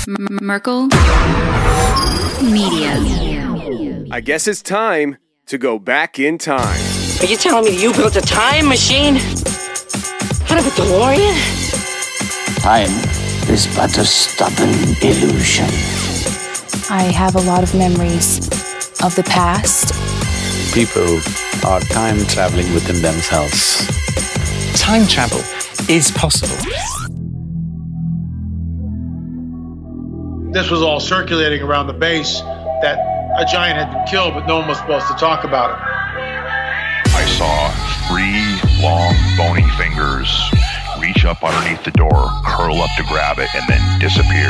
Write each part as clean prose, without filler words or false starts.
Merkel Media. I guess it's time to go back in time. Are you telling me you built a time machine? Out of a DeLorean? Time is but a stubborn illusion. I have a lot of memories of the past. People are time traveling within themselves. Time travel is possible. This was all circulating around the base that a giant had been killed, but no one was supposed to talk about it. I saw 3 long, bony fingers reach up underneath the door, curl up to grab it, and then disappear.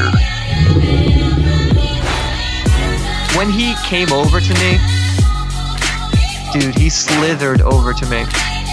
When he came over to me, dude, he slithered over to me.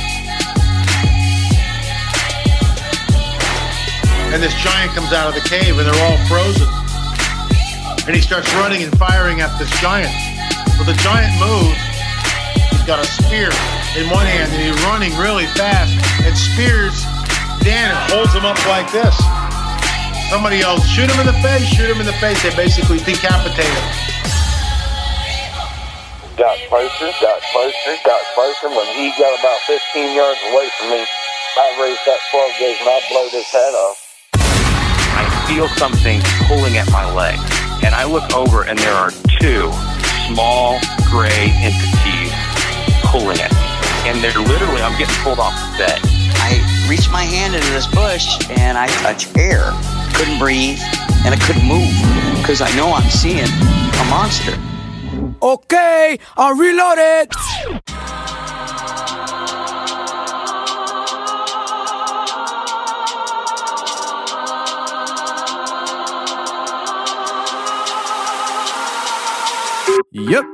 And this giant comes out of the cave, and they're all frozen. And he starts running and firing at this giant. Well, the giant moves. He's got a spear in one hand, and he's running really fast and spears Dan and holds him up like this. Somebody yells, shoot him in the face, shoot him in the face. They basically decapitate him. Got closer. When he got about 15 yards away from me, I raised that 12 gauge and I blowed his head off. I feel something pulling at my leg. And I look over and there are 2 small gray entities pulling at me. And they're literally, I'm getting pulled off the bed. I reached my hand into this bush and I touched air. Couldn't breathe and I couldn't move because I know I'm seeing a monster. Okay, I'll reload it. Yep.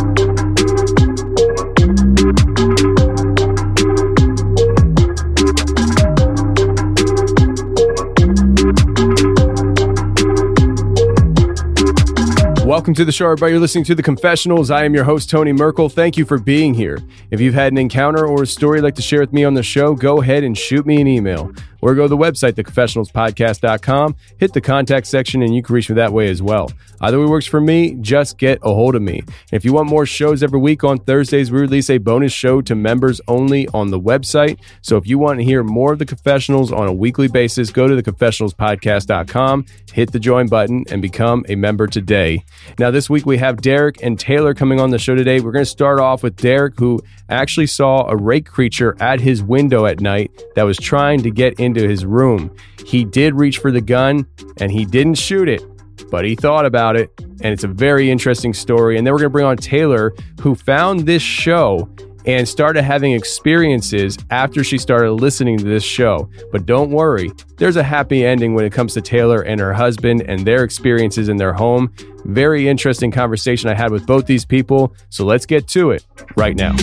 Welcome to the show, everybody. You're listening to The Confessionals. I am your host, Tony Merkel. Thank you for being here. If you've had an encounter or a story you'd like to share with me on the show, go ahead and shoot me an email. Or go to the website, theconfessionalspodcast.com, hit the contact section, and you can reach me that way as well. Either way works for me, just get a hold of me. And if you want more shows every week, on Thursdays, we release a bonus show to members only on the website. So if you want to hear more of The Confessionals on a weekly basis, go to theconfessionalspodcast.com, hit the join button, and become a member today. Now, this week we have Derek and Taylor coming on the show today. We're going to start off with Derek, who actually saw a rake creature at his window at night that was trying to get into his room. He did reach for the gun and he didn't shoot it, but he thought about it, and it's a very interesting story. And then we're going to bring on Taylor, who found this show and started having experiences after she started listening to this show. But don't worry, there's a happy ending when it comes to Taylor and her husband and their experiences in their home. Very interesting conversation I had with both these people. So let's get to it right now.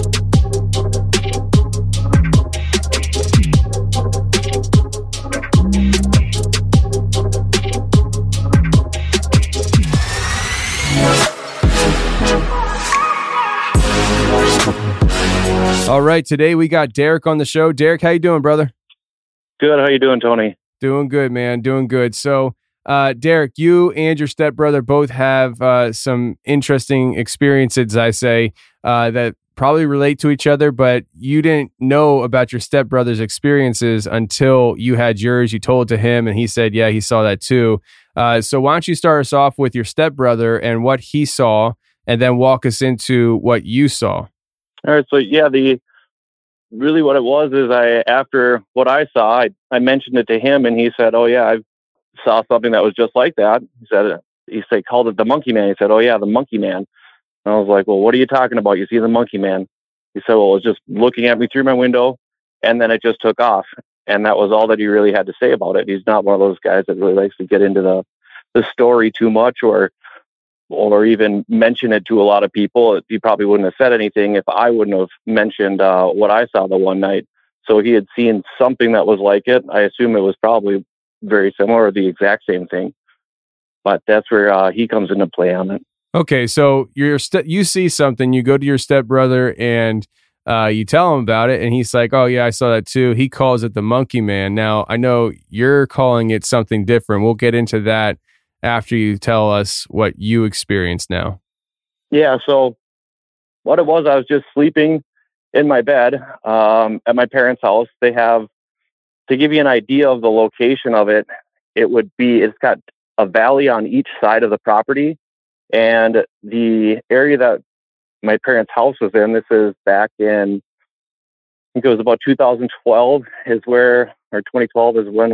All right, today we got Derek on the show. Derek, how you doing, brother? Good. How you doing, Tony? Doing good, man. Doing good. So, Derek, you and your stepbrother both have some interesting experiences, I say, that probably relate to each other, but you didn't know about your stepbrother's experiences until you had yours. You told it to him, and he said, yeah, he saw that too. So why don't you start us off with your stepbrother and what he saw, and then walk us into what you saw. All right. So yeah, really what it was is after what I saw, I mentioned it to him and he said, oh yeah, I saw something that was just like that. He called it the monkey man. He said, oh yeah, the monkey man. And I was like, well, what are you talking about? You see the monkey man? He said, well, it was just looking at me through my window and then it just took off. And that was all that he really had to say about it. He's not one of those guys that really likes to get into the story too much or even mention it to a lot of people. He probably wouldn't have said anything if I wouldn't have mentioned what I saw the one night. So he had seen something that was like it. I assume it was probably very similar or the exact same thing. But that's where he comes into play on it. Okay, so you see something, you go to your stepbrother and you tell him about it, and he's like, oh yeah, I saw that too. He calls it the monkey man. Now, I know you're calling it something different. We'll get into that after you tell us what you experienced now. Yeah, so what it was, I was just sleeping in my bed at my parents' house. They have, to give you an idea of the location of it, it's got a valley on each side of the property. And the area that my parents' house was in, this is back in, I think it was about 2012 or 2012 is when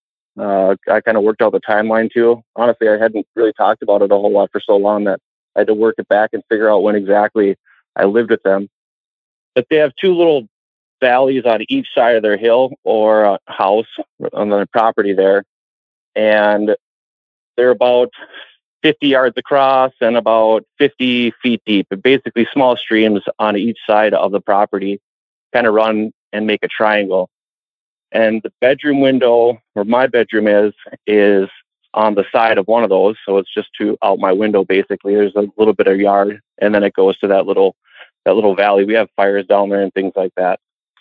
I kind of worked out the timeline too. Honestly, I hadn't really talked about it a whole lot for so long that I had to work it back and figure out when exactly I lived with them. But they have two little valleys on each side of their hill or house on their property there. And they're about 50 yards across and about 50 feet deep. Basically small streams on each side of the property kind of run and make a triangle. And the bedroom window, where my bedroom is on the side of one of those. So it's just out my window, basically. There's a little bit of yard, and then it goes to that little valley. We have fires down there and things like that.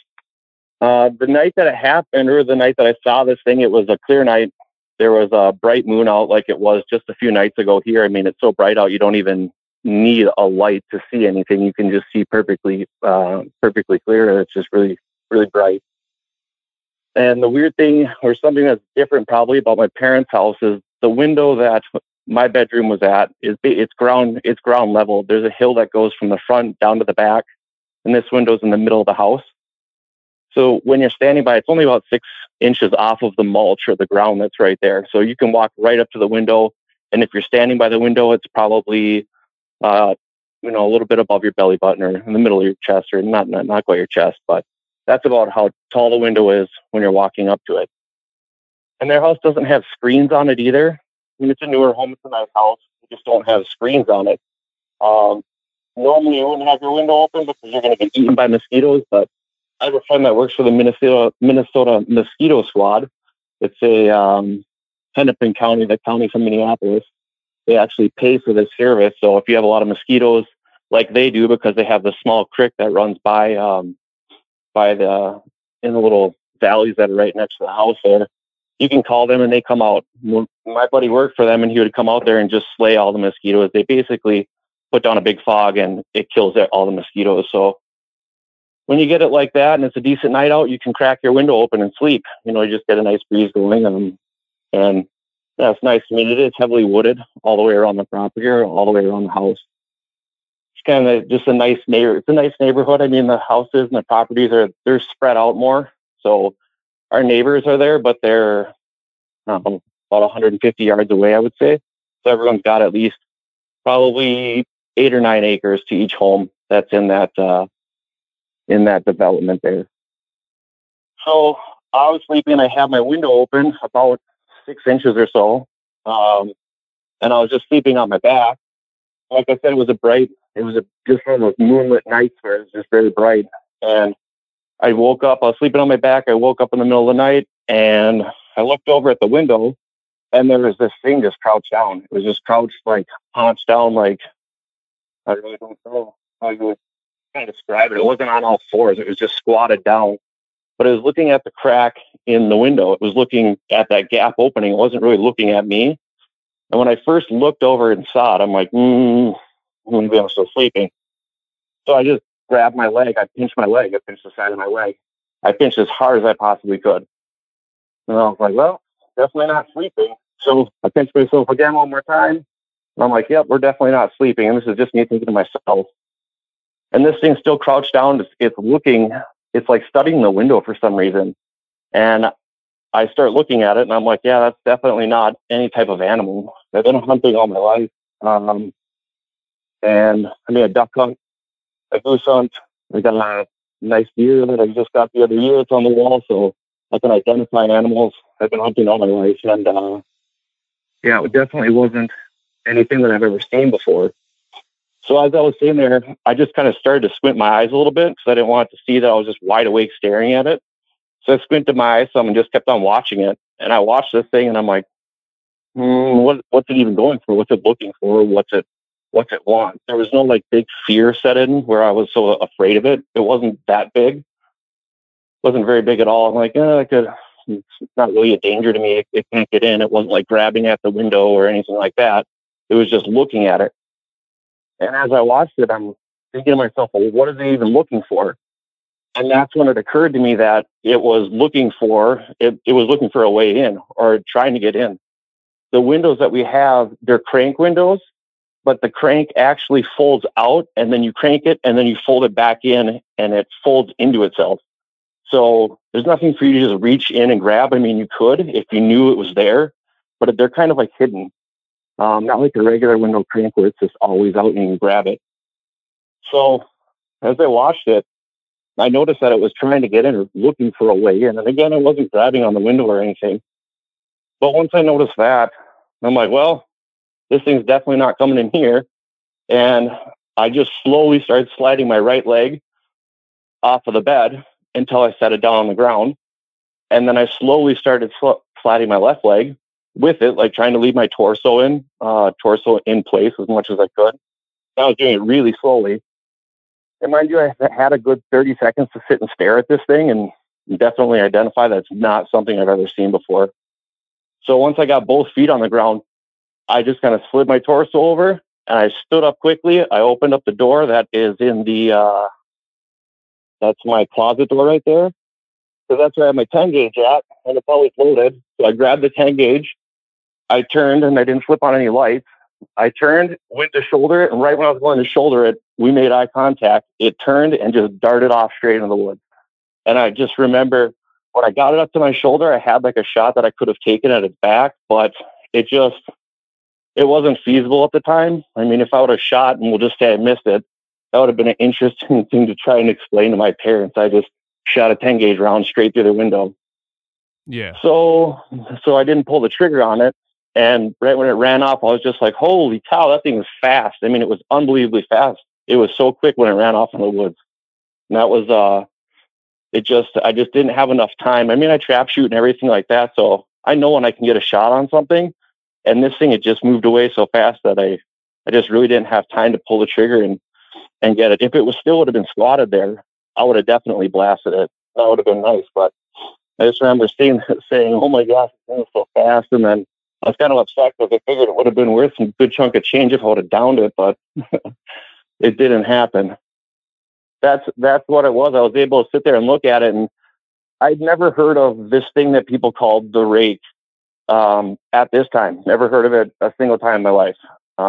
The night that it happened, or the night that I saw this thing, it was a clear night. There was a bright moon out like it was just a few nights ago here. I mean, it's so bright out, you don't even need a light to see anything. You can just see perfectly clear. It's just really, really bright. And the weird thing, or something that's different probably about my parents' house, is the window that my bedroom was at it's ground level. There's a hill that goes from the front down to the back, and this window's in the middle of the house. So when you're standing by, it's only about 6 inches off of the mulch or the ground that's right there. So you can walk right up to the window, and if you're standing by the window, it's probably a little bit above your belly button or in the middle of your chest, or not quite your chest, but that's about how tall the window is when you're walking up to it. And their house doesn't have screens on it either. I mean, it's a newer home, it's a nice house. You just don't have screens on it. Normally you wouldn't have your window open because you're going to get eaten by mosquitoes, but I have a friend that works for the Minnesota Mosquito Squad. It's a Hennepin County, the county from Minneapolis. They actually pay for this service. So if you have a lot of mosquitoes, like they do, because they have the small creek that runs in the little valleys that are right next to the house there, you can call them and they come out. My buddy worked for them, and he would come out there and just slay all the mosquitoes. They basically put down a big fog and it kills all the mosquitoes. So when you get it like that and it's a decent night out, you can crack your window open and sleep. You just get a nice breeze going, and that's nice. I mean, it is heavily wooded all the way around the property, or all the way around the house. It's kind of just a nice It's a nice neighborhood. I mean, the houses and the properties they're spread out more. So our neighbors are there, but they're about 150 yards away, I would say. So everyone's got at least probably 8 or 9 acres to each home that's in that development there. So I was sleeping. I had my window open about 6 inches or so, and I was just sleeping on my back. Like I said, it was just one of those moonlit nights where it was just very bright. And I woke up. I was sleeping on my back. I woke up in the middle of the night, and I looked over at the window, and there was this thing just crouched down. It was just crouched, like haunched down, like I really don't know how you would kind of describe it. It wasn't on all fours. It was just squatted down. But it was looking at the crack in the window. It was looking at that gap opening. It wasn't really looking at me. And when I first looked over and saw it, I'm like, maybe I'm still sleeping. So I just grabbed my leg. I pinched my leg. I pinched the side of my leg. I pinched as hard as I possibly could. And I was like, well, definitely not sleeping. So I pinched myself again one more time. And I'm like, yep, we're definitely not sleeping. And this is just me thinking to myself. And this thing's still crouched down. It's looking, it's like studying the window for some reason. And I start looking at it, and I'm like, yeah, that's definitely not any type of animal. I've been hunting all my life. And I mean, a duck hunt, a goose hunt. I got a nice deer that I just got the other year. It's on the wall, so I can identify animals. I've been hunting all my life. And yeah, it definitely wasn't anything that I've ever seen before. So as I was sitting there, I just kind of started to squint my eyes a little bit because I didn't want it to see that I was just wide awake staring at it. So I squinted my eyes some and just kept on watching it. And I watched this thing, and I'm like, what's it even going for? What's it looking for? What's it want? There was no like big fear set in where I was so afraid of it. It wasn't that big. It wasn't very big at all. I'm like, I could It's not really a danger to me. It can't get in. It wasn't like grabbing at the window or anything like that. It was just looking at it. And as I watched it, I'm thinking to myself, well, what is it even looking for? And that's when it occurred to me that it was looking for a way in or trying to get in. The windows that we have, they're crank windows, but the crank actually folds out, and then you crank it, and then you fold it back in, and it folds into itself. So there's nothing for you to just reach in and grab. I mean, you could if you knew it was there, but they're kind of like hidden. Not like a regular window crank where it's just always out and you can grab it. So as I watched it, I noticed that it was trying to get in or looking for a way in. And again, I wasn't grabbing on the window or anything. But once I noticed that, I'm like, well, this thing's definitely not coming in here. And I just slowly started sliding my right leg off of the bed until I set it down on the ground. And then I slowly started sliding my left leg with it, like trying to leave my torso in place as much as I could. I was doing it really slowly. And mind you, I had a good 30 seconds to sit and stare at this thing and definitely identify that it's not something I've ever seen before. So once I got both feet on the ground, I just kind of slid my torso over and I stood up quickly. I opened up the door that is in the, that's my closet door right there. So that's where I have my 10 gauge at, and it's always loaded. So I grabbed the 10 gauge. I turned and I didn't flip on any lights. I turned, went to shoulder it, and right when I was going to shoulder it, we made eye contact. It turned and just darted off straight into the woods. And I just remember when I got it up to my shoulder, I had like a shot that I could have taken at its back, but it wasn't feasible at the time. I mean, if I would have shot, and we'll just say I missed it, that would have been an interesting thing to try and explain to my parents. I just shot a 10 gauge round straight through their window. Yeah. So I didn't pull the trigger on it. And right when it ran off, I was just like, holy cow, that thing was fast. I mean, it was unbelievably fast. It was so quick when it ran off in the woods. And that was, I just didn't have enough time. I mean, I trap shoot and everything like that. So I know when I can get a shot on something, and this thing, it just moved away so fast that I just really didn't have time to pull the trigger and get it. If it would have been squatted there, I would have definitely blasted it. That would have been nice. But I just remember saying, oh my gosh, it was so fast. And then I was kind of upset because I figured it would have been worth some good chunk of change if I would have downed it, but it didn't happen. That's what it was. I was able to sit there and look at it, and I'd never heard of this thing that people called the rake at this time. Never heard of it a single time in my life.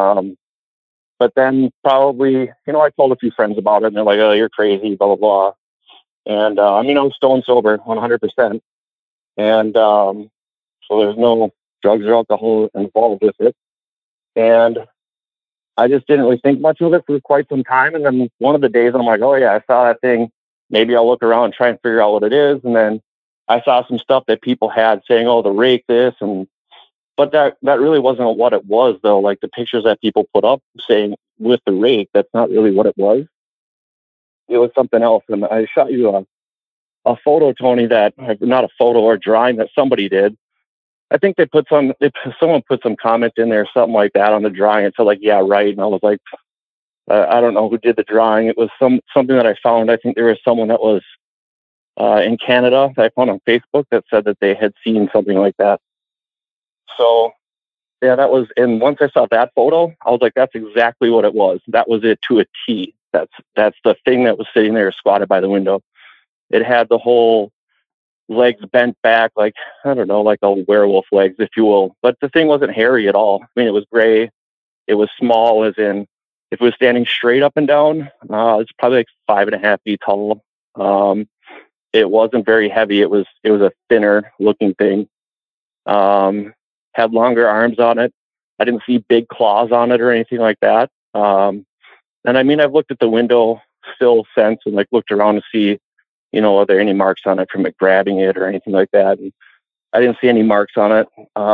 But then probably, I told a few friends about it, and they're like, oh, you're crazy, blah, blah, blah. And I was stone sober, 100%. And so there's no drugs or alcohol involved with it. And I just didn't really think much of it for quite some time. And then one of the days I'm like, oh yeah, I saw that thing. Maybe I'll look around and try and figure out what it is. And then I saw some stuff that people had saying, oh, the rake this. But that really wasn't what it was though. Like the pictures that people put up saying with the rake, that's not really what it was. It was something else. And I shot you a photo, Tony, not a photo or drawing that somebody did. I think someone put some comment in there, something like that on the drawing. And so like, yeah, right. And I was like, I don't know who did the drawing. It was something that I found. I think there was someone that was in Canada that I found on Facebook that said that they had seen something like that. So yeah, that was, and once I saw that photo, I was like, that's exactly what it was. That was it to a T. That's the thing that was sitting there squatted by the window. It had the whole legs bent back, like, I don't know, like a werewolf legs, if you will. But the thing wasn't hairy at all. I mean, it was gray. It was small, as in, if it was standing straight up and down, it's probably like 5.5 feet tall. It wasn't very heavy. It was a thinner looking thing. Had longer arms on it. I didn't see big claws on it or anything like that. And I mean, I've looked at the window still since and like looked around to see, are there any marks on it from it grabbing it or anything like that? And I didn't see any marks on it.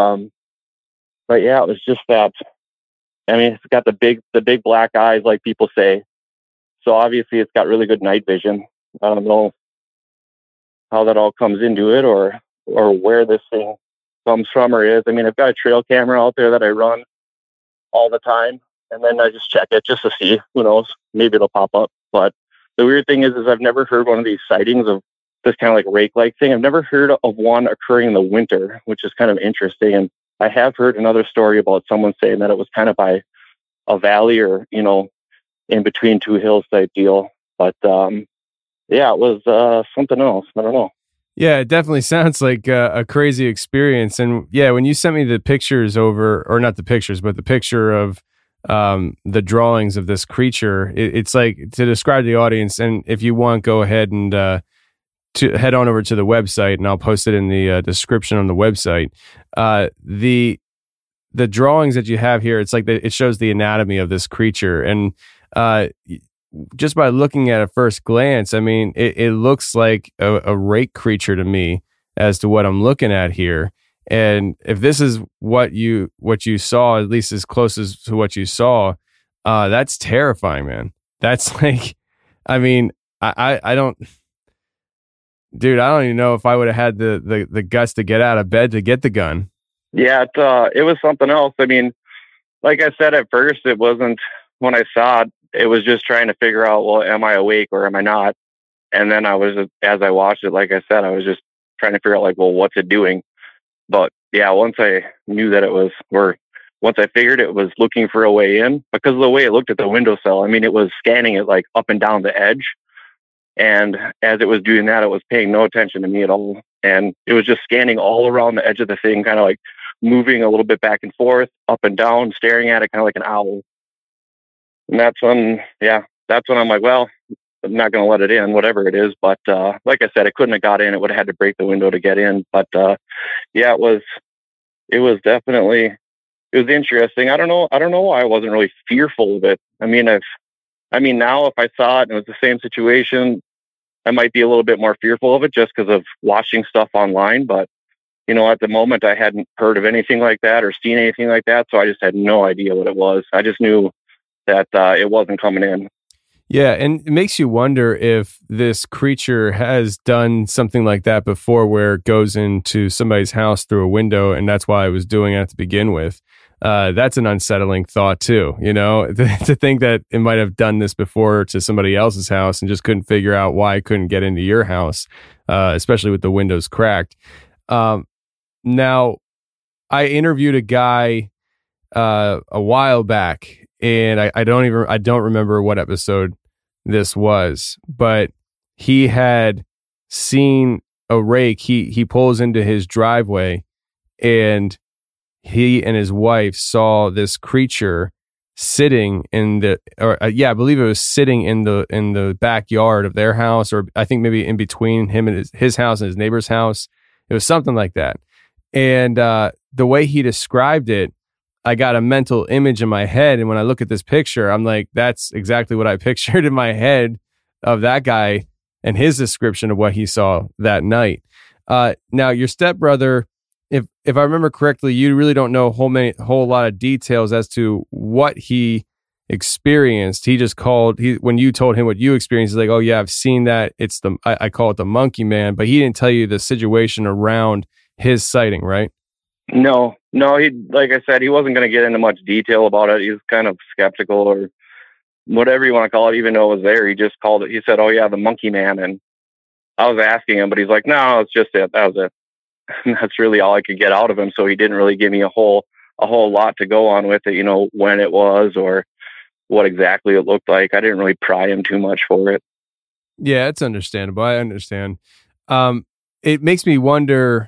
But yeah, it was just that. I mean, it's got the big black eyes, like people say. So obviously it's got really good night vision. I don't know how that all comes into it or where this thing comes from or is. I mean, I've got a trail camera out there that I run all the time, and then I just check it just to see. Who knows? Maybe it'll pop up. But the weird thing is I've never heard one of these sightings of this kind of like rake-like thing. I've never heard of one occurring in the winter, which is kind of interesting. And I have heard another story about someone saying that it was kind of by a valley or, in between two hills type deal. But it was something else. I don't know. Yeah, it definitely sounds like a crazy experience. And yeah, when you sent me the pictures over, or not the pictures, but the picture of the drawings of this creature, it's like, to describe the audience, and if you want, go ahead and to head on over to the website, and I'll post it in the description on the website. The drawings that you have here, it's like it shows the anatomy of this creature, and just by looking at it first glance, I mean, it looks like a rake creature to me as to what I'm looking at here. And if this is what you saw, at least as close as to what you saw, that's terrifying, man. That's like, I mean, I don't, dude, I don't even know if I would have had the guts to get out of bed to get the gun. Yeah, it was something else. I mean, like I said, at first, it wasn't, when I saw it, it was just trying to figure out, well, am I awake or am I not? And then as I watched it, like I said, I was just trying to figure out, like, well, what's it doing? But yeah, once I knew that once I figured it was looking for a way in, because of the way it looked at the windowsill, I mean, it was scanning it like up and down the edge. And as it was doing that, it was paying no attention to me at all. And it was just scanning all around the edge of the thing, kind of like moving a little bit back and forth, up and down, staring at it kind of like an owl. And that's when I'm like, well, I'm not going to let it in, whatever it is. But like I said, it couldn't have got in. It would have had to break the window to get in. But it was definitely, it was interesting. I don't know why I wasn't really fearful of it. I mean, now if I saw it and it was the same situation, I might be a little bit more fearful of it just because of watching stuff online. But, at the moment I hadn't heard of anything like that or seen anything like that. So I just had no idea what it was. I just knew that it wasn't coming in. Yeah, and it makes you wonder if this creature has done something like that before, where it goes into somebody's house through a window, and that's why it was doing it to begin with. That's an unsettling thought too, to think that it might have done this before to somebody else's house and just couldn't figure out why it couldn't get into your house, especially with the windows cracked. Now, I interviewed a guy a while back, and I don't remember what episode this was, but he had seen a rake. He pulls into his driveway, and he and his wife saw this creature sitting I believe it was sitting in the backyard of their house, or I think maybe in between him and his house and his neighbor's house. It was something like that. And the way he described it, I got a mental image in my head. And when I look at this picture, I'm like, that's exactly what I pictured in my head of that guy and his description of what he saw that night. Now, your stepbrother, if I remember correctly, you really don't know a whole lot of details as to what he experienced. He just when you told him what you experienced, he's like, oh yeah, I've seen that. It's I call it the monkey man, but he didn't tell you the situation around his sighting, right? No, he, like I said, he wasn't going to get into much detail about it. He was kind of skeptical, or whatever you want to call it, even though it was there. He just called it, he said, oh yeah, the monkey man. And I was asking him, but he's like, no, it's just it. That was it. And that's really all I could get out of him. So he didn't really give me a whole lot to go on with it, when it was or what exactly it looked like. I didn't really pry him too much for it. Yeah, it's understandable. I understand. It makes me wonder,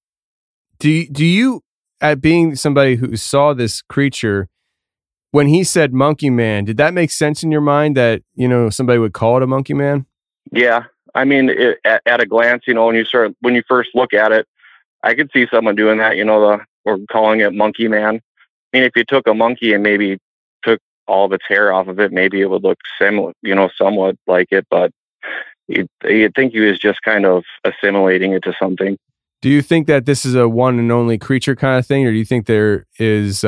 do you, at being somebody who saw this creature, when he said monkey man, did that make sense in your mind that, somebody would call it a monkey man? Yeah. I mean, at a glance, when you first look at it, I could see someone doing that, or calling it monkey man. I mean, if you took a monkey and maybe took all of its hair off of it, maybe it would look similar, somewhat like it, but you'd think he was just kind of assimilating it to something. Do you think that this is a one and only creature kind of thing, or do you think there is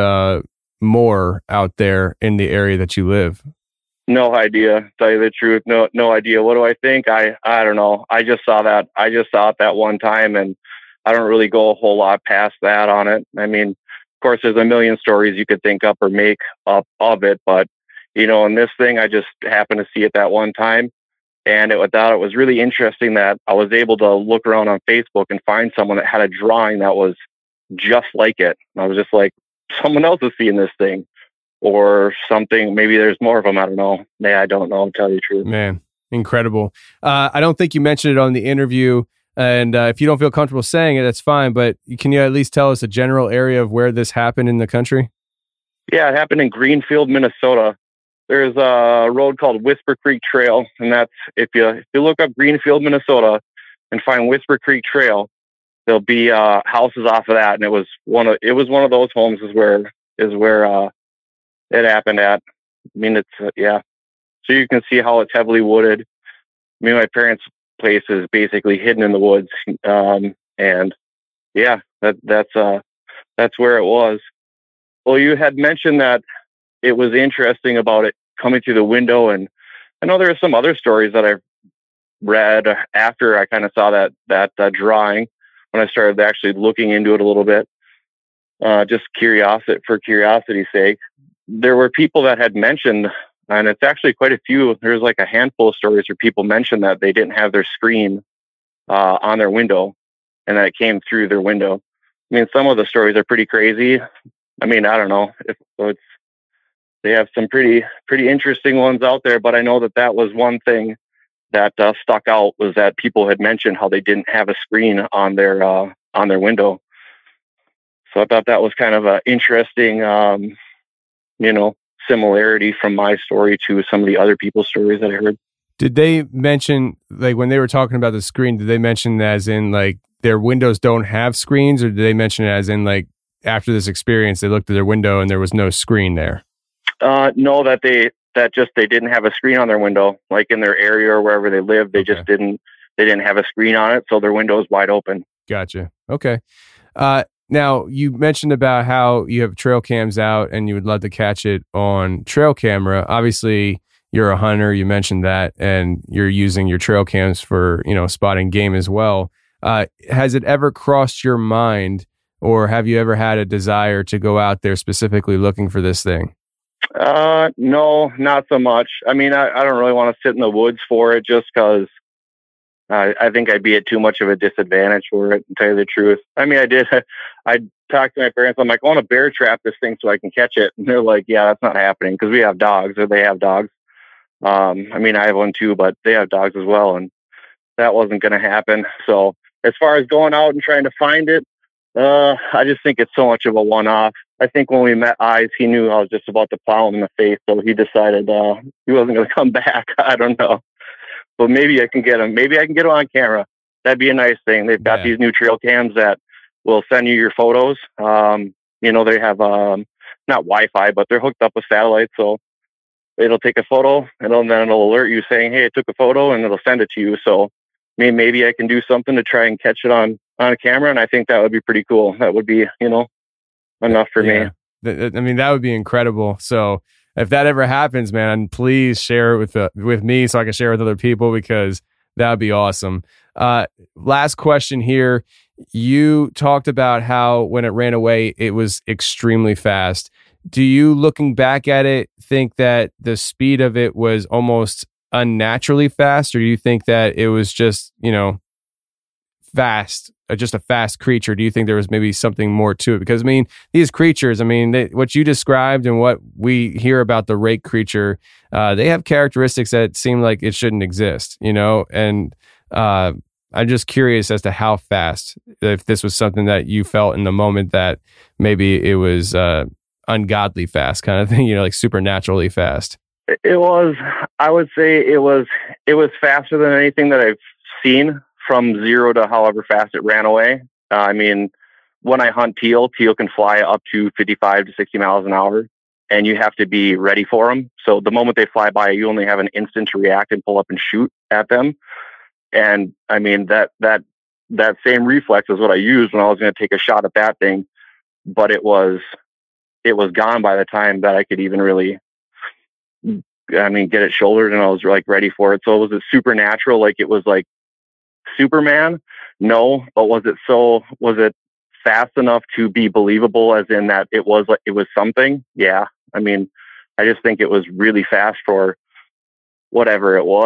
more out there in the area that you live? No idea. To tell you the truth, no idea. What do I think? I don't know. I just saw it that one time, and I don't really go a whole lot past that on it. I mean, of course, there's a million stories you could think up or make up of it, but in this thing, I just happened to see it that one time. And I thought it was really interesting that I was able to look around on Facebook and find someone that had a drawing that was just like it. And I was just like, someone else is seeing this thing or something. Maybe there's more of them. I don't know. I don't know, to tell you the truth. Man, incredible. I don't think you mentioned it on the interview. And if you don't feel comfortable saying it, that's fine. But can you at least tell us a general area of where this happened in the country? Yeah, it happened in Greenfield, Minnesota. There's a road called Whisper Creek Trail, and that's if you look up Greenfield, Minnesota, and find Whisper Creek Trail, there'll be houses off of that, and it was one of those homes is where it happened at. I mean, it's yeah. So you can see how it's heavily wooded. I mean, my parents' place is basically hidden in the woods, and yeah, that's where it was. Well, you had mentioned that it was interesting about it coming through the window. And I know there are some other stories that I've read after I kind of saw that drawing when I started actually looking into it a little bit, just for curiosity's sake. There were people that had mentioned, and it's actually quite a few. There's like a handful of stories where people mentioned that they didn't have their screen on their window and that it came through their window. I mean, some of the stories are pretty crazy. I mean, I don't know if they have some pretty interesting ones out there, but I know that was one thing that stuck out, was that people had mentioned how they didn't have a screen on their window. So I thought that was kind of an interesting, similarity from my story to some of the other people's stories that I heard. Did they mention, like, when they were talking about the screen, did they mention as in like their windows don't have screens, or did they mention it as in like after this experience they looked at their window and there was no screen there? No, that they didn't have a screen on their window, like in their area or wherever they live. They just didn't have a screen on it, so their window is wide open. Gotcha. Okay. Now you mentioned about how you have trail cams out and you would love to catch it on trail camera. Obviously, you're a hunter. You mentioned that, and you're using your trail cams for spotting game as well. Has it ever crossed your mind, or have you ever had a desire to go out there specifically looking for this thing? No, not so much. I mean, I don't really want to sit in the woods for it, just because I think I'd be at too much of a disadvantage for it, to tell you the truth. I mean, I talked to my parents. I'm like, I want to bear trap this thing so I can catch it. And they're like, yeah, that's not happening, because we have dogs, or they have dogs. I mean, I have one too, but they have dogs as well, and that wasn't going to happen. So as far as going out and trying to find it, I just think it's so much of a one-off. I think when we met Eyes, he knew I was just about to plow him in the face, so he decided he wasn't going to come back. I don't know. But maybe I can get him. Maybe I can get him on camera. That'd be a nice thing. They've got these new trail cams that will send you your photos. They have not Wi-Fi, but they're hooked up with satellite, so it'll take a photo, and then it'll alert you saying, hey, I took a photo, and it'll send it to you. So maybe I can do something to try and catch it on a camera, and I think that would be pretty cool. That would be, enough for me. I mean, that would be incredible. So if that ever happens, man, please share it with me so I can share it with other people, because that would be awesome. Last question here. You talked about how when it ran away, it was extremely fast. Do you, looking back at it, think that the speed of it was almost unnaturally fast, or do you think that it was just, fast, just a fast creature? Do you think there was maybe something more to it? Because, I mean, these creatures, what you described and what we hear about the rake creature, they have characteristics that seem like it shouldn't exist, and I'm just curious as to how fast, if this was something that you felt in the moment that maybe it was ungodly fast kind of thing, like supernaturally fast. It was, I would say it was faster than anything that I've seen, from 0 to however fast it ran away. I mean, when I hunt teal can fly up to 55 to 60 miles an hour, and you have to be ready for them. So the moment they fly by, you only have an instant to react and pull up and shoot at them. And I mean, that same reflex is what I used when I was going to take a shot at that thing, but it was gone by the time that I could even really, get it shouldered, and I was like ready for it. So was it supernatural? Like it was like Superman? No, but was it fast enough to be believable, as in that it was something? Yeah. I mean, I just think it was really fast for whatever it was.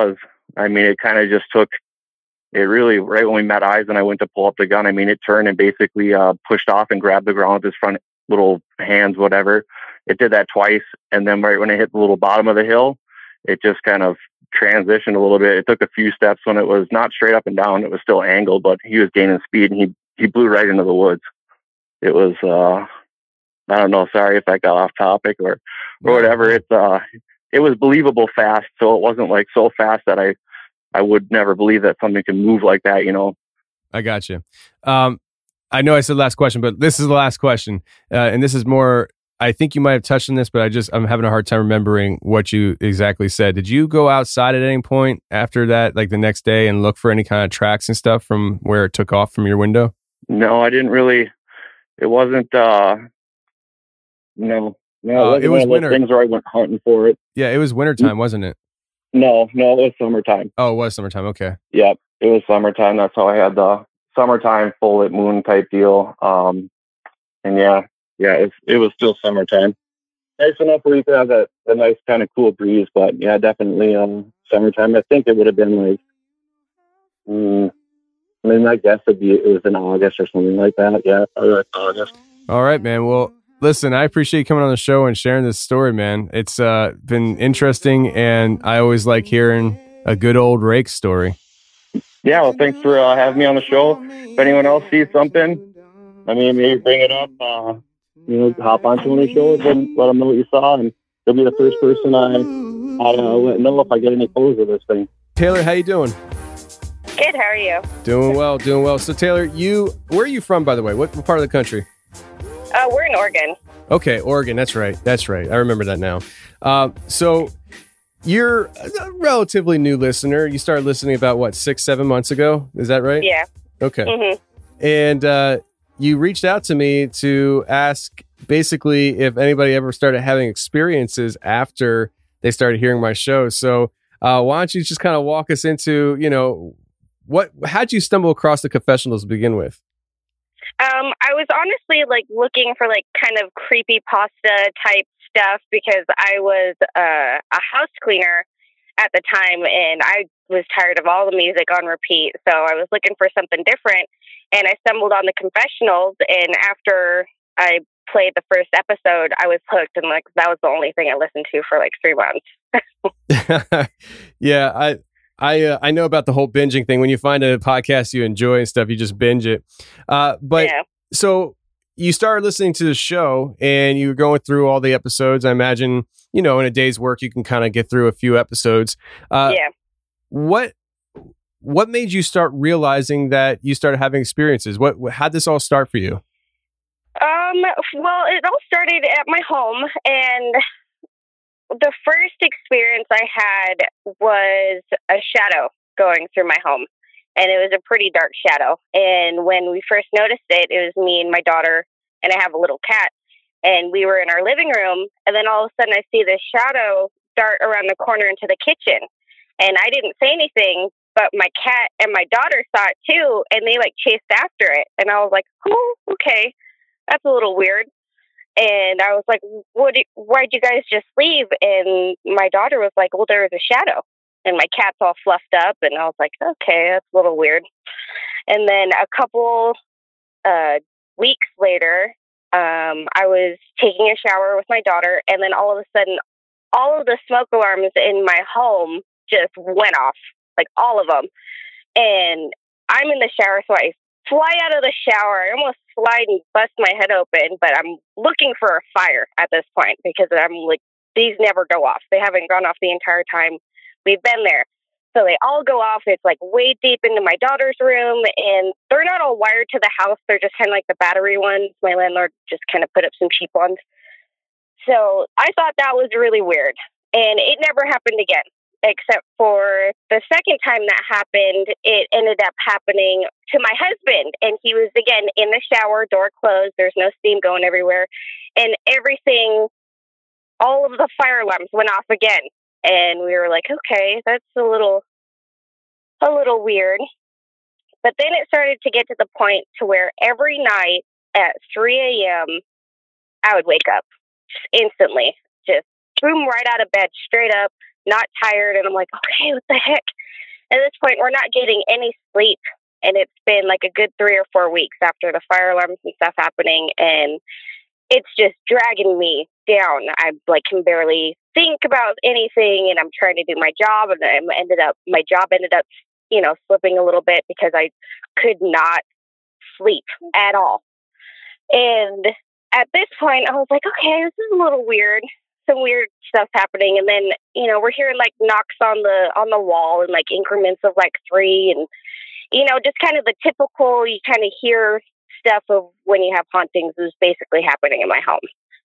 I mean, it kind of just took it really right when we met eyes and I went to pull up the gun. I mean, it turned and basically pushed off and grabbed the ground with his front little hands, whatever. It did that twice. And then right when it hit the little bottom of the hill, it just kind of transitioned a little bit. It took a few steps when it was not straight up and down. It was still angled, but he was gaining speed and he blew right into the woods. It was, I don't know. Sorry if I got off topic or whatever. It was believable fast. So it wasn't like so fast that I would never believe that something can move like that, you know? I got you. I know I said last question, but this is the last question. And this is more, I think you might have touched on this, but I'm having a hard time remembering what you exactly said. Did you go outside at any point after that, like the next day, and look for any kind of tracks and stuff from where it took off from your window? No, I didn't really. It wasn't, no, it was winter. Things where I went hunting for it. Yeah, it was wintertime, wasn't it? No, it was summertime. Oh, it was summertime. Okay. Yep, it was summertime. That's how I had the summertime full at moon type deal. And yeah, it was still summertime. Nice enough where you could have a nice kind of cool breeze, but yeah, definitely summertime. I think it would have been like, I mean, I guess it was in August or something like that. Yeah, August. All right, man. Well, listen, I appreciate you coming on the show and sharing this story, man. It's been interesting, and I always like hearing a good old rake story. Yeah, well, thanks for having me on the show. If anyone else sees something, I mean, maybe bring it up, hop onto one of the shows and let them know what you saw, and they'll be the first person I let know if I get any photos of this thing. Taylor, how you doing? Good, how are you? Doing well. So, Taylor, where are you from, by the way? What part of the country? We're in Oregon. Okay, Oregon. That's right. I remember that now. So you're a relatively new listener. You started listening about, 6-7 months ago? Is that right? Yeah. Okay. Mm-hmm. And you reached out to me to ask basically if anybody ever started having experiences after they started hearing my show. So why don't you just kind of walk us into, how'd you stumble across the confessionals to begin with? I was honestly looking for kind of creepypasta type stuff because I was a house cleaner at the time and I was tired of all the music on repeat. So I was looking for something different and I stumbled on the confessionals, and after I played the first episode, I was hooked, and that was the only thing I listened to for 3 months. Yeah, I know about the whole binging thing. When you find a podcast you enjoy and stuff, you just binge it. So you started listening to the show and you were going through all the episodes. I imagine, in a day's work, you can kind of get through a few episodes. Yeah. What made you start realizing that you started having experiences? How'd this all start for you? Well, it all started at my home, and the first experience I had was a shadow going through my home, and it was a pretty dark shadow. And when we first noticed it, it was me and my daughter, and I have a little cat, and we were in our living room, and then all of a sudden I see this shadow dart around the corner into the kitchen, and I didn't say anything, but my cat and my daughter saw it too, and they chased after it, and I was like, oh, okay, that's a little weird. And I was like, why'd you guys just leave? And my daughter was like, well, there was a shadow. And my cat's all fluffed up. And I was like, okay, that's a little weird. And then a couple weeks later, I was taking a shower with my daughter. And then all of a sudden, all of the smoke alarms in my home just went off, all of them. And I'm in the shower, so I fly out of the shower. I almost slide and bust my head open, but I'm looking for a fire at this point because I'm these never go off. They haven't gone off the entire time we've been there. So they all go off. It's way deep into my daughter's room, and they're not all wired to the house. They're just kind of the battery ones. My landlord just kind of put up some cheap ones. So I thought that was really weird, and it never happened again. Except for the second time that happened, it ended up happening to my husband. And he was, again, in the shower, door closed. There's no steam going everywhere. And everything, all of the fire alarms went off again. And we were like, okay, that's a little weird. But then it started to get to the point to where every night at 3 a.m., I would wake up just instantly, just boom, right out of bed, straight up. not tired. And I'm like, okay, what the heck? At this point, we're not getting any sleep. And it's been like a good 3 or 4 weeks after the fire alarms and stuff happening. And it's just dragging me down. I like can barely think about anything, and I'm trying to do my job, and my job ended up, slipping a little bit because I could not sleep at all. And at this point, I was like, okay, this is a little weird. Some weird stuff happening, and then we're hearing like knocks on the wall in like increments of like 3, and just kind of the typical. You kind of hear stuff of when you have hauntings is basically happening in my home.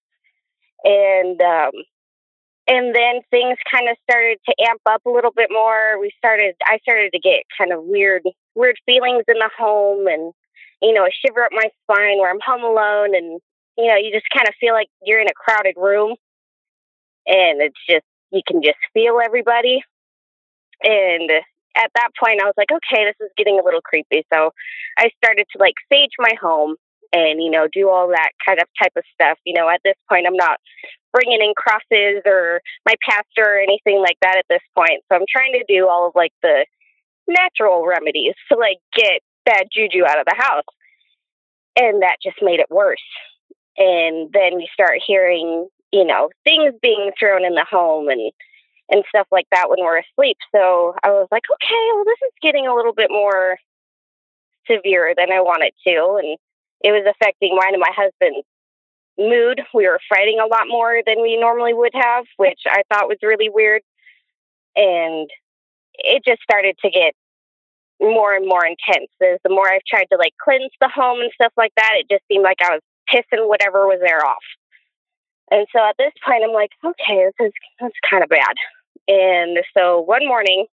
And then things kind of started to amp up a little bit more. I started to get kind of weird feelings in the home, and a shiver up my spine where I'm home alone, and you just kind of feel like you're in a crowded room, and it's just, you can just feel everybody. And at that point, I was like, okay, this is getting a little creepy. So I started to like sage my home and, do all that kind of type of stuff. At this point, I'm not bringing in crosses or my pastor or anything like that at this point. So I'm trying to do all of like the natural remedies to like get bad juju out of the house. And that just made it worse. And then you start hearing, things being thrown in the home and stuff like that when we're asleep. So I was like, okay, well, this is getting a little bit more severe than I wanted to. And it was affecting mine and my husband's mood. We were fighting a lot more than we normally would have, which I thought was really weird. And it just started to get more and more intense. As the more I've tried to like cleanse the home and stuff like that, it just seemed like I was pissing whatever was there off. And so at this point, I'm like, okay, that's kind of bad. And so one morning,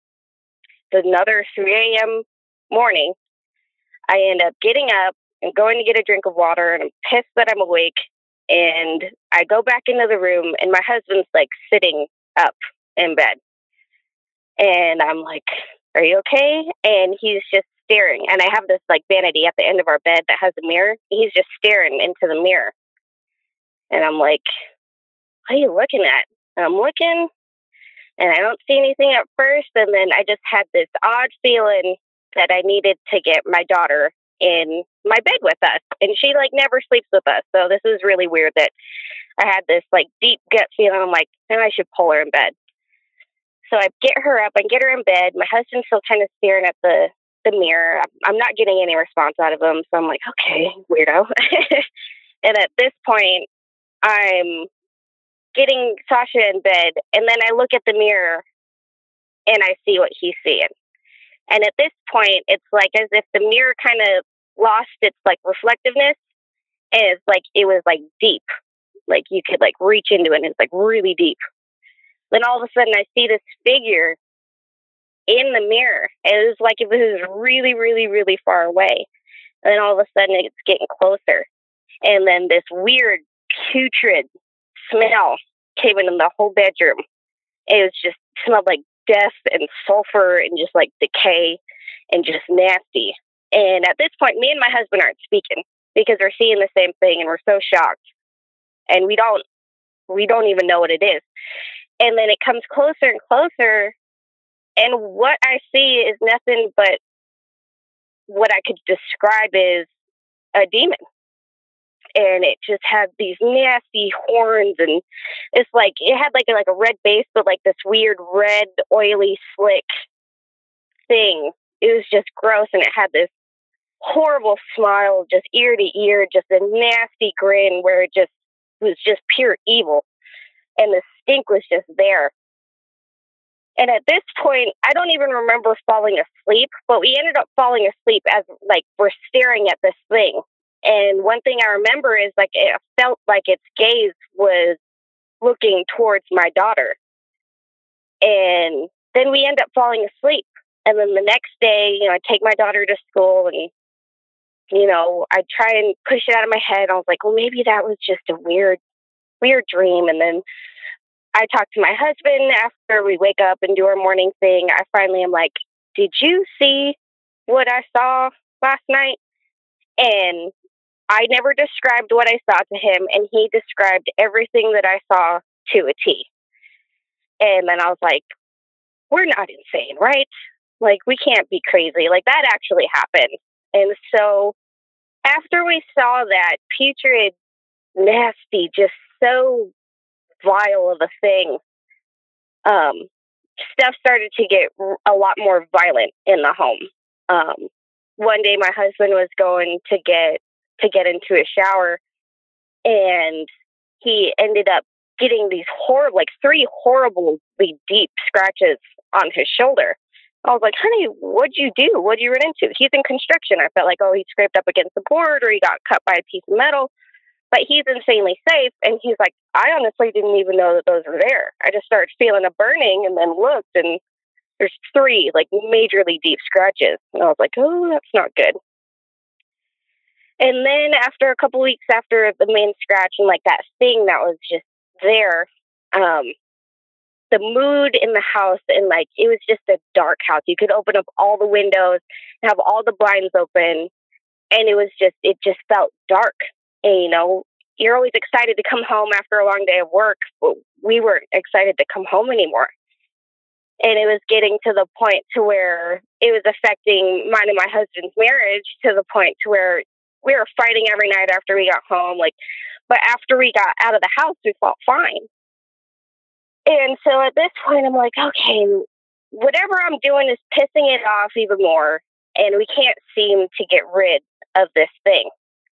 another 3 a.m. morning, I end up getting up and going to get a drink of water, and I'm pissed that I'm awake. And I go back into the room, and my husband's like sitting up in bed. And I'm like, are you okay? And he's just staring. And I have this like vanity at the end of our bed that has a mirror. He's just staring into the mirror. And I'm like, what are you looking at? And I'm looking, and I don't see anything at first. And then I just had this odd feeling that I needed to get my daughter in my bed with us. And she like never sleeps with us. So this is really weird that I had this like deep gut feeling. I'm like, then I should pull her in bed. So I get her up and get her in bed. My husband's still kind of staring at the mirror. I'm not getting any response out of him. So I'm like, okay, weirdo. And at this point, I'm getting Sasha in bed, and then I look at the mirror and I see what he's seeing. And at this point, it's like as if the mirror kind of lost its like reflectiveness, and it's like it was like deep, like you could like reach into it, and it's like really deep. Then all of a sudden, I see this figure in the mirror. It was like it was really, really, really far away. And then all of a sudden, it's getting closer, and then this weird putrid smell came into the whole bedroom. It was just smelled like death and sulfur and just like decay and just nasty. And at this point, me and my husband aren't speaking because we're seeing the same thing, and we're so shocked, and we don't even know what it is. And then it comes closer and closer, and what I see is nothing but what I could describe as a demon. And it just had these nasty horns, and it's like it had like a red base, but like this weird red, oily, slick thing. It was just gross, and it had this horrible smile, just ear to ear, just a nasty grin where it just was just pure evil, and the stink was just there. And at this point, I don't even remember falling asleep, but we ended up falling asleep as like we're staring at this thing. And one thing I remember is like it felt like its gaze was looking towards my daughter. And then we end up falling asleep. And then the next day, I take my daughter to school, and, I try and push it out of my head. I was like, well, maybe that was just a weird dream. And then I talk to my husband after we wake up and do our morning thing. I finally am like, did you see what I saw last night? And I never described what I saw to him, and he described everything that I saw to a T. And then I was like, we're not insane, right? Like, we can't be crazy. Like, that actually happened. And so after we saw that putrid, nasty, just so vile of a thing, stuff started to get a lot more violent in the home. One day my husband was going to get into a shower, and he ended up getting these like 3 horribly deep scratches on his shoulder. I was like, honey, what'd you do? What'd you run into? He's in construction. I felt like, oh, he scraped up against the board or he got cut by a piece of metal. But he's insanely safe. And he's like, I honestly didn't even know that those were there. I just started feeling a burning and then looked, and there's 3 like majorly deep scratches. And I was like, oh, that's not good. And then after a couple weeks after the main scratch and like that thing that was just there, the mood in the house, and like it was just a dark house. You could open up all the windows, have all the blinds open, and it just felt dark. And you know, you're always excited to come home after a long day of work, but we weren't excited to come home anymore. And it was getting to the point to where it was affecting mine and my husband's marriage, to the point to where we were fighting every night after we got home. Like, but after we got out of the house, we felt fine. And so at this point, I'm like, okay, whatever I'm doing is pissing it off even more, and we can't seem to get rid of this thing.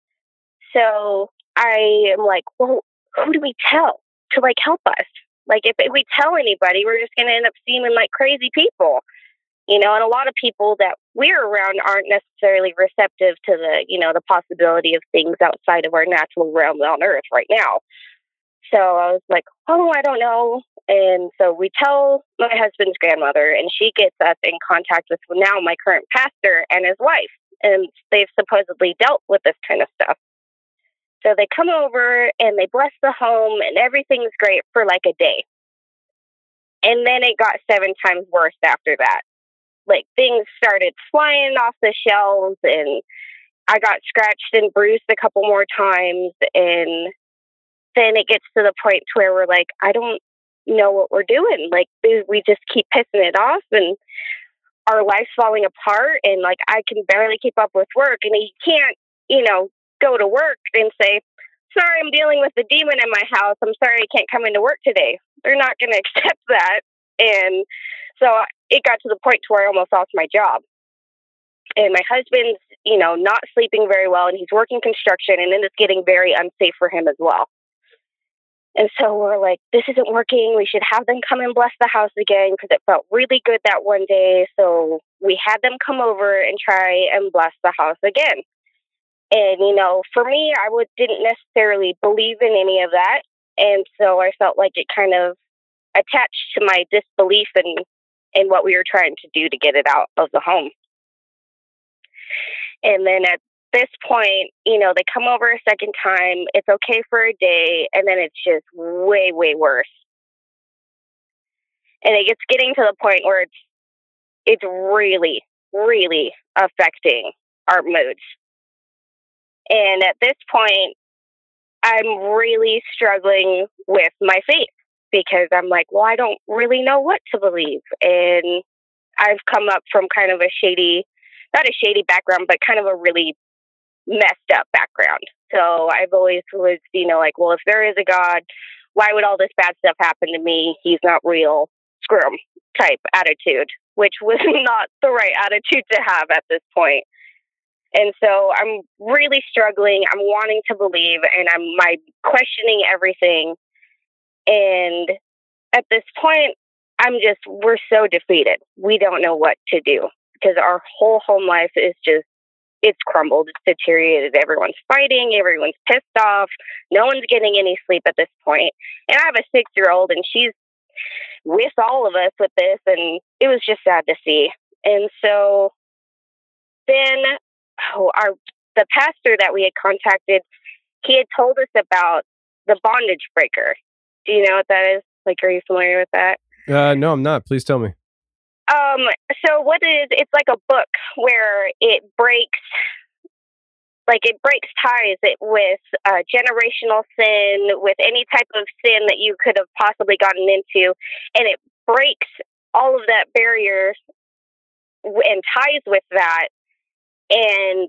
So I am like, well, who do we tell to like help us? Like, if we tell anybody, we're just going to end up seeming like crazy people, you know, and a lot of people that we're around aren't necessarily receptive to the, you know, the possibility of things outside of our natural realm on Earth right now. So I was like, oh, I don't know. And so we tell my husband's grandmother, and she gets us in contact with now my current pastor and his wife. And they've supposedly dealt with this kind of stuff. So they come over and they bless the home, and everything's great for like a day. And then it got 7 times worse after that. Like, things started flying off the shelves, and I got scratched and bruised a couple more times. And then it gets to the point where we're like, I don't know what we're doing. Like, we just keep pissing it off, and our life's falling apart. And like, I can barely keep up with work, and you can't, you know, go to work and say, sorry, I'm dealing with the demon in my house. I'm sorry I can't come into work today. They're not going to accept that. And so it got to the point to where I almost lost my job. And my husband's, you know, not sleeping very well, and he's working construction, and then it's getting very unsafe for him as well. And so we're like, this isn't working. We should have them come and bless the house again, because it felt really good that one day. So we had them come over and try and bless the house again. And, you know, for me, I didn't necessarily believe in any of that. And so I felt like it kind of attached to my disbelief in what we were trying to do to get it out of the home. And then at this point, you know, they come over a second time. It's okay for a day, and then it's just way, way worse. And it gets getting to the point where it's really, really affecting our moods. And at this point, I'm really struggling with my faith, because I'm like, well, I don't really know what to believe. And I've come up from kind of not a shady background, but kind of a really messed up background. So I've always was, you know, like, well, if there is a God, why would all this bad stuff happen to me? He's not real, screw him type attitude, which was not the right attitude to have at this point. And so I'm really struggling. I'm wanting to believe, and I'm questioning everything. And at this point, we're so defeated. We don't know what to do, because our whole home life is it's crumbled. It's deteriorated. Everyone's fighting. Everyone's pissed off. No one's getting any sleep at this point. And I have a 6-year-old, and she's with all of us with this, and it was just sad to see. And so then the pastor that we had contacted, he had told us about the bondage breaker. Do you know what that is? Like, are you familiar with that? No, I'm not. Please tell me. So what it is, it's like a book where it breaks like it breaks ties with generational sin, with any type of sin that you could have possibly gotten into, and it breaks all of that barrier and ties with that, and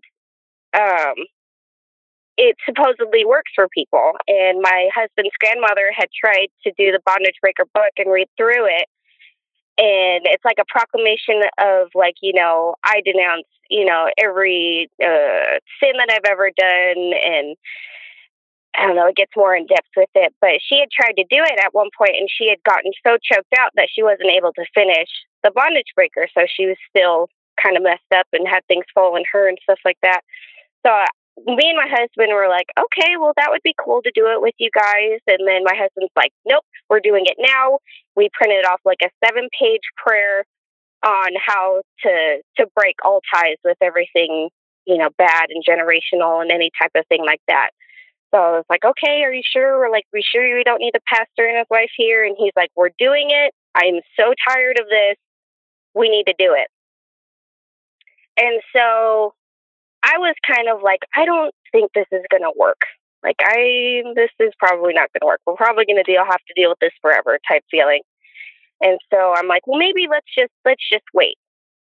it supposedly works for people. And my husband's grandmother had tried to do the Bondage Breaker book and read through it, and it's like a proclamation of, like, you know, I denounce, you know, every sin that I've ever done, and I don't know, it gets more in depth with it. But she had tried to do it at one point, and she had gotten so choked out that she wasn't able to finish the Bondage Breaker, so she was still kind of messed up and had things fall on her and stuff like that. So me and my husband were like, okay, well, that would be cool to do it with you guys. And then my husband's like, nope, we're doing it now. We printed off like a 7-page prayer on how to break all ties with everything, you know, bad and generational and any type of thing like that. So I was like, okay, are you sure? We're like, we sure we don't need a pastor and his wife here? And he's like, we're doing it. I'm so tired of this. We need to do it. And so I was kind of like, I don't think this is going to work. Like, this is probably not going to work. We're probably going to have to deal with this forever type feeling. And so I'm like, well, maybe let's just wait.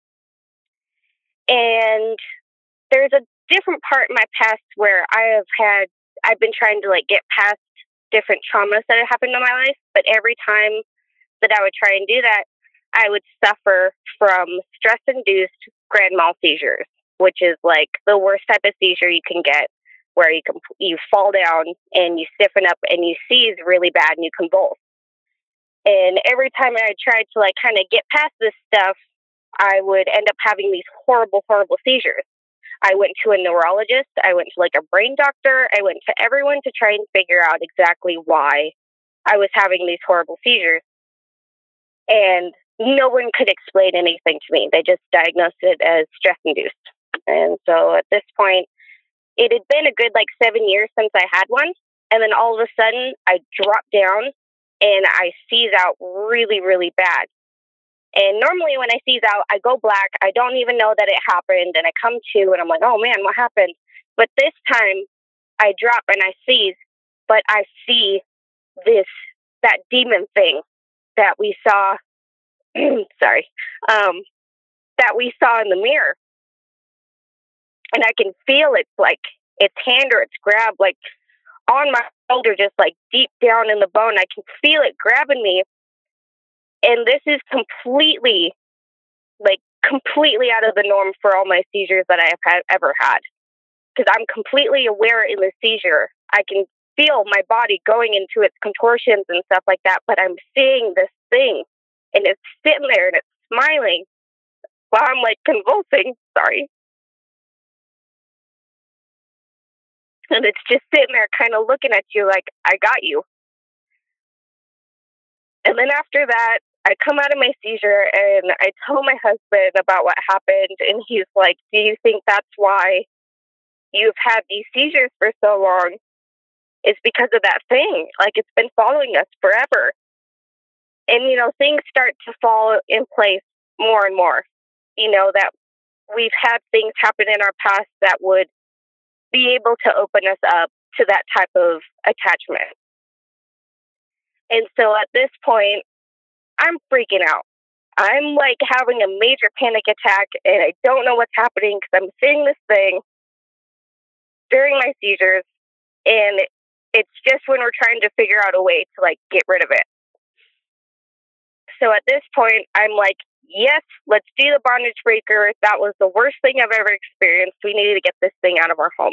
And there's a different part in my past where I've been trying to like get past different traumas that have happened in my life. But every time that I would try and do that, I would suffer from stress-induced grand mal seizures, which is like the worst type of seizure you can get, where you fall down and you stiffen up and you seize really bad and you convulse. And every time I tried to like kind of get past this stuff, I would end up having these horrible, horrible seizures. I went to a neurologist. I went to like a brain doctor. I went to everyone to try and figure out exactly why I was having these horrible seizures. And no one could explain anything to me. They just diagnosed it as stress-induced. And so at this point, it had been a good like 7 years since I had one. And then all of a sudden, I drop down and I seize out really, really bad. And normally when I seize out, I go black. I don't even know that it happened. And I come to and I'm like, oh man, what happened? But this time I drop and I seize, but I see that demon thing that we saw, that we saw in the mirror. And I can feel it, like its hand or its grab, like on my shoulder, just like deep down in the bone. I can feel it grabbing me. And this is completely out of the norm for all my seizures that I have ever had. Because I'm completely aware in the seizure. I can feel my body going into its contortions and stuff like that, but I'm seeing this thing, and it's sitting there, and it's smiling while I'm, like, convulsing. Sorry. And it's just sitting there kind of looking at you like, I got you. And then after that, I come out of my seizure and I tell my husband about what happened. And he's like, do you think that's why you've had these seizures for so long? It's because of that thing. Like, it's been following us forever. And, you know, things start to fall in place more and more. You know, that we've had things happen in our past that would be able to open us up to that type of attachment. And so at this point, I'm freaking out. I'm like having a major panic attack, and I don't know what's happening because I'm seeing this thing during my seizures, and it's just when we're trying to figure out a way to like get rid of it. So at this point, I'm like, yes, let's do the bondage breaker. That was the worst thing I've ever experienced. We needed to get this thing out of our home.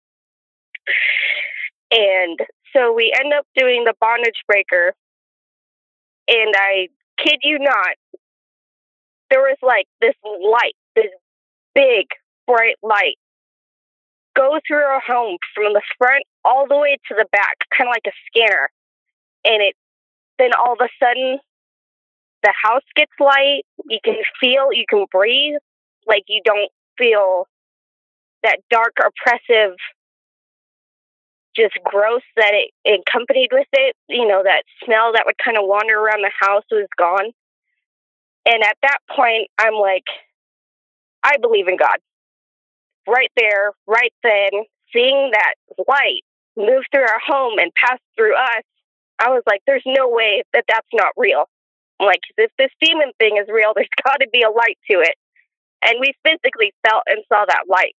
And so we end up doing the bondage breaker. And I kid you not, there was like this light, this big, bright light, go through our home from the front all the way to the back, kind of like a scanner. And then all of a sudden, the house gets light. You can feel, you can breathe. Like, you don't feel that dark, oppressive, just gross that it accompanied with it. You know, that smell that would kind of wander around the house was gone. And at that point, I'm like, I believe in God. Right there, right then, seeing that light move through our home and pass through us, I was like, there's no way that that's not real. I'm like, if this demon thing is real, there's got to be a light to it. And we physically felt and saw that light.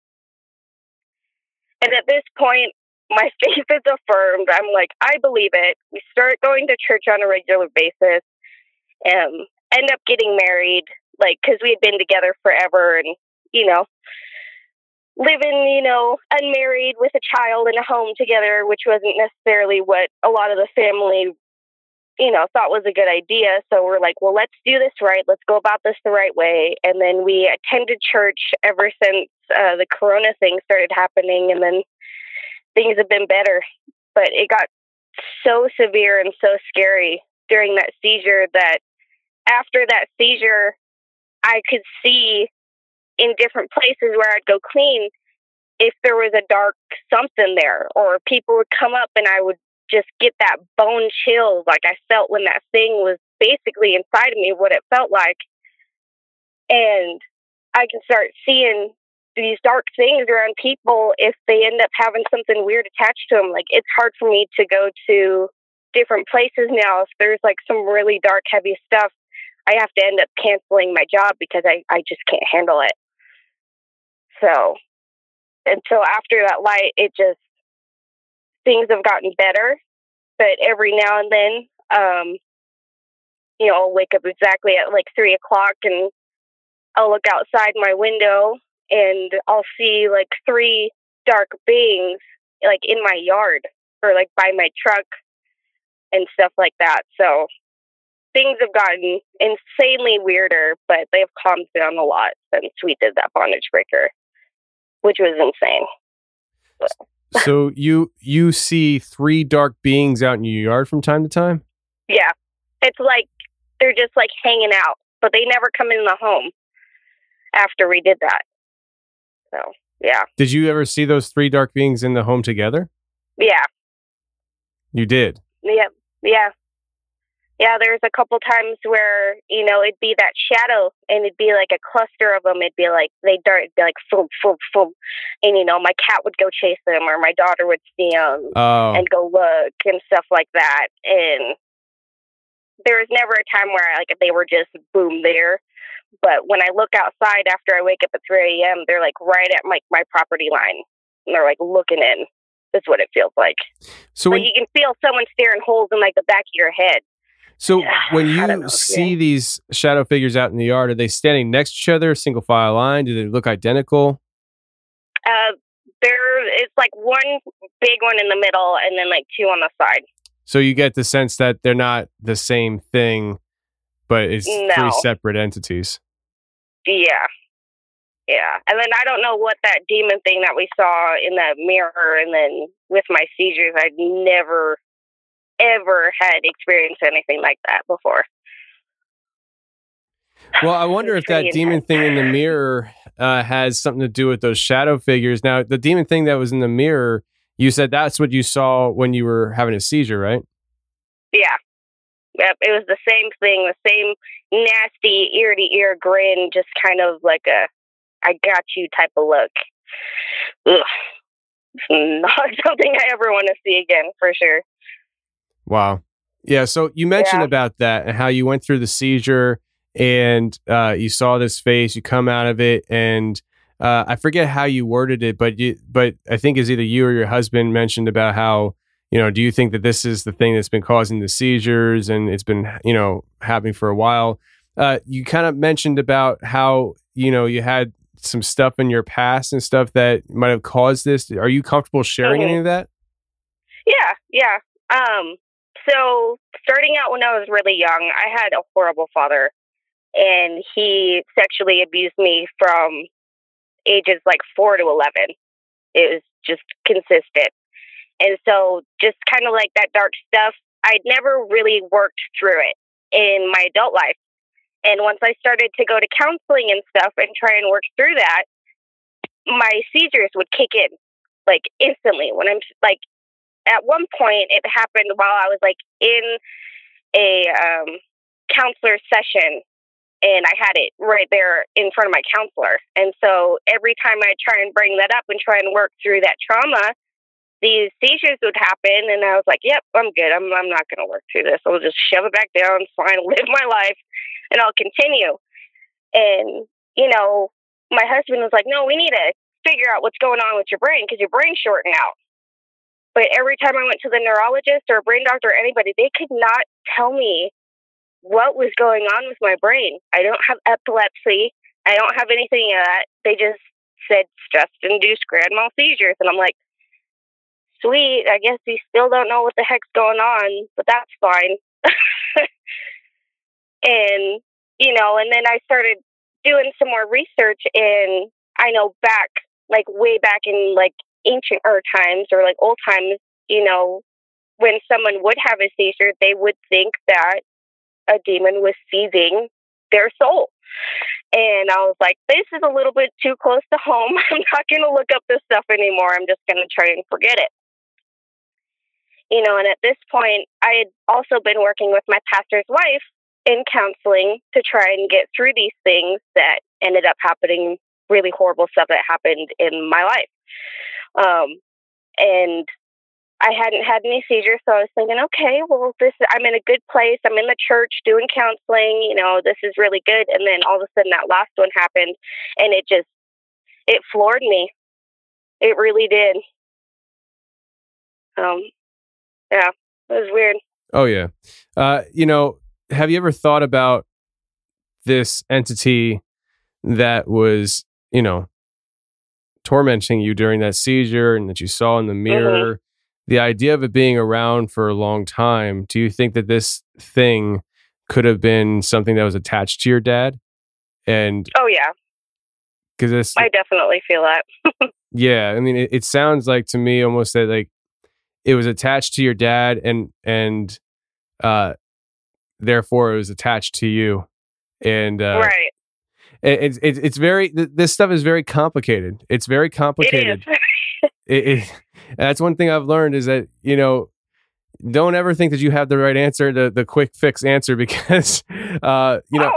And at this point, my faith is affirmed. I'm like, I believe it. We start going to church on a regular basis, end up getting married, like, because we had been together forever and, you know, living, you know, unmarried with a child in a home together, which wasn't necessarily what a lot of the family, you know, thought was a good idea. So we're like, well, let's do this right. Let's go about this the right way. And then we attended church ever since the corona thing started happening. And then things have been better. But it got so severe and so scary during that seizure that after that seizure, I could see in different places where I'd go clean if there was a dark something there, or people would come up and I would just get that bone chills like I felt when that thing was basically inside of me, what it felt like. And I can start seeing these dark things around people if they end up having something weird attached to them. Like, it's hard for me to go to different places now. If there's like some really dark, heavy stuff, I have to end up canceling my job because I just can't handle it. So until after that light, it just, things have gotten better. But every now and then, you know, I'll wake up exactly at like 3 o'clock and I'll look outside my window and I'll see like 3 dark beings like in my yard or like by my truck and stuff like that. So things have gotten insanely weirder, but they have calmed down a lot since we did that bondage breaker, which was insane. So you see 3 dark beings out in your yard from time to time? Yeah. It's like they're just like hanging out, but they never come in the home after we did that. So, yeah. Did you ever see those 3 dark beings in the home together? Yeah. You did? Yeah. Yeah. Yeah, there's a couple times where, you know, it'd be that shadow and it'd be like a cluster of them. It'd be like, they'd dart, it'd be like, boom, boom, boom. And, you know, my cat would go chase them or my daughter would see them and go look and stuff like that. And there was never a time where like they were just boom there. But when I look outside after I wake up at 3 a.m., they're like right at my property line. And they're like looking in. That's what it feels like. So like you can feel someone staring holes in like the back of your head. So when you see these shadow figures out in the yard, are they standing next to each other, single file line? Do they look identical? It's like one big one in the middle and then like 2 on the side. So you get the sense that they're not the same thing, but it's 3 separate entities. Yeah. Yeah. And then I don't know what that demon thing that we saw in that mirror and then with my seizures, I'd never ever had experienced anything like that before. Well, I wonder if that demon thing in the mirror has something to do with those shadow figures. Now, the demon thing that was in the mirror, you said that's what you saw when you were having a seizure, right? Yeah. Yep. It was the same thing, the same nasty ear-to-ear grin, just kind of like a I got you type of look. Ugh. Not something I ever want to see again, for sure. Wow. Yeah. So you mentioned about that and how you went through the seizure and you saw this face, you come out of it, and I forget how you worded it, but I think it's either you or your husband mentioned about how, you know, do you think that this is the thing that's been causing the seizures and it's been, you know, happening for a while? You kind of mentioned about how, you know, you had some stuff in your past and stuff that might have caused this. Are you comfortable sharing any of that? Yeah. Yeah. So starting out when I was really young, I had a horrible father, and he sexually abused me from ages like 4 to 11. It was just consistent. And so just kind of like that dark stuff, I'd never really worked through it in my adult life. And once I started to go to counseling and stuff and try and work through that, my seizures would kick in like instantly. When I'm like, at one point it happened while I was like in a counselor session, And I had it right there in front of my counselor. And so every time I try and bring that up and try and work through that trauma, these seizures would happen. And I was like, yep, I'm good. I'm not going to work through this. I'll just shove it back down, fine, live my life, and I'll continue. And, my husband was like, no, we need to figure out what's going on with your brain because your brain's shorting out. But every time I went to the neurologist or a brain doctor or anybody, they could not tell me what was going on with my brain. I don't have epilepsy. I don't have anything of that. They just said stress-induced grand mal seizures. And I'm like, sweet, I guess you still don't know what the heck's going on, but that's fine. And, and then I started doing some more research, and I know way back in ancient times or old times, when someone would have a seizure, they would think that a demon was seizing their soul. And I was like, this is a little bit too close to home. I'm not going to look up this stuff anymore. I'm just going to try and forget it. And at this point, I had also been working with my pastor's wife in counseling to try and get through these things that ended up happening, really horrible stuff that happened in my life. And I hadn't had any seizures, so I was thinking, okay, well, I'm in a good place. I'm in the church doing counseling. This is really good. And then all of a sudden that last one happened, and it floored me. It really did. Yeah, it was weird. Oh, yeah. Have you ever thought about this entity that was, tormenting you during that seizure and that you saw in the mirror? Mm-hmm. The idea of it being around for a long time, do you think that this thing could have been something that was attached to your dad? And oh, yeah. Because I definitely feel that. Yeah, I mean, it sounds like to me almost that it was attached to your dad, and therefore it was attached to you, and right. It's very, this stuff is very complicated. It's very complicated. It is. That's one thing I've learned is that, don't ever think that you have the right answer, the quick fix answer, because, I know.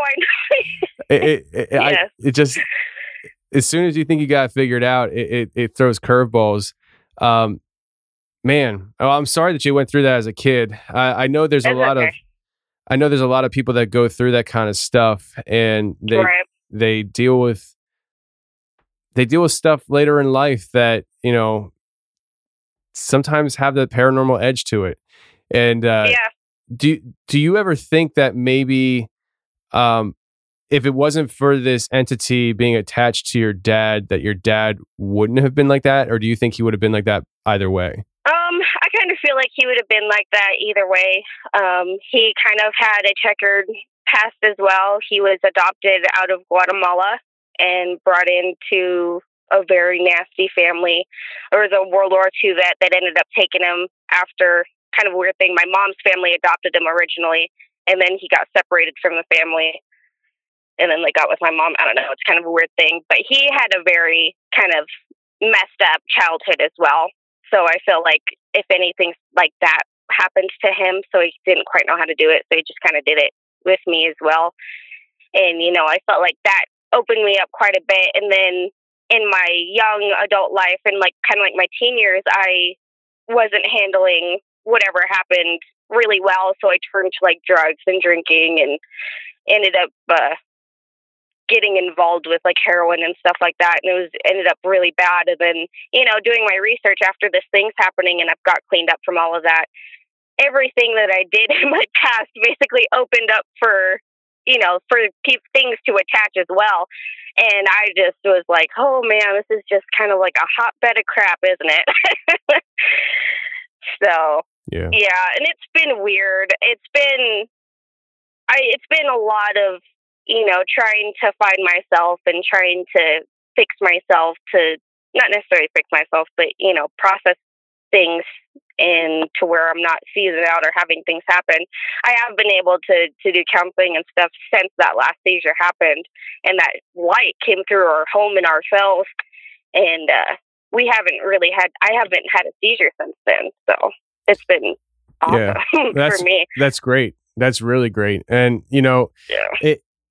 Yes. It just, as soon as you think you got it figured out, it throws curveballs. Man, I'm sorry that you went through that as a kid. I know there's a lot of people that go through that kind of stuff, and they deal with stuff later in life that, sometimes have the paranormal edge to it. And do you ever think that maybe if it wasn't for this entity being attached to your dad, that your dad wouldn't have been like that? Or do you think he would have been like that either way? I kind of feel like he would have been like that either way. He kind of had a checkered past as well. He was adopted out of Guatemala and brought into a very nasty family. There was a World War II vet that ended up taking him after, kind of a weird thing. My mom's family adopted him originally, and then he got separated from the family, and then they got with my mom. I don't know. It's kind of a weird thing. But he had a very kind of messed up childhood as well. So I feel like if anything like that happened to him, so he didn't quite know how to do it, so he just kind of did it with me as well. And, I felt like that opened me up quite a bit. And then in my young adult life and kind of my teen years, I wasn't handling whatever happened really well. So I turned to drugs and drinking, and ended up getting involved with heroin and stuff like that. And ended up really bad. And then, doing my research after this thing's happening, and I've got cleaned up from all of that, everything that I did in my past basically opened up for things to attach as well. And I just was like, oh man, this is just kind of like a hotbed of crap, isn't it? So, yeah. And it's been weird. It's been a lot of, trying to find myself and trying to fix myself, to not necessarily fix myself, but, process things and to where I'm not seizing out or having things happen. I have been able to do counseling and stuff since that last seizure happened, and that light came through our home and our cells, and I haven't had a seizure since then. So it's been awesome for me. That's great. That's really great. And,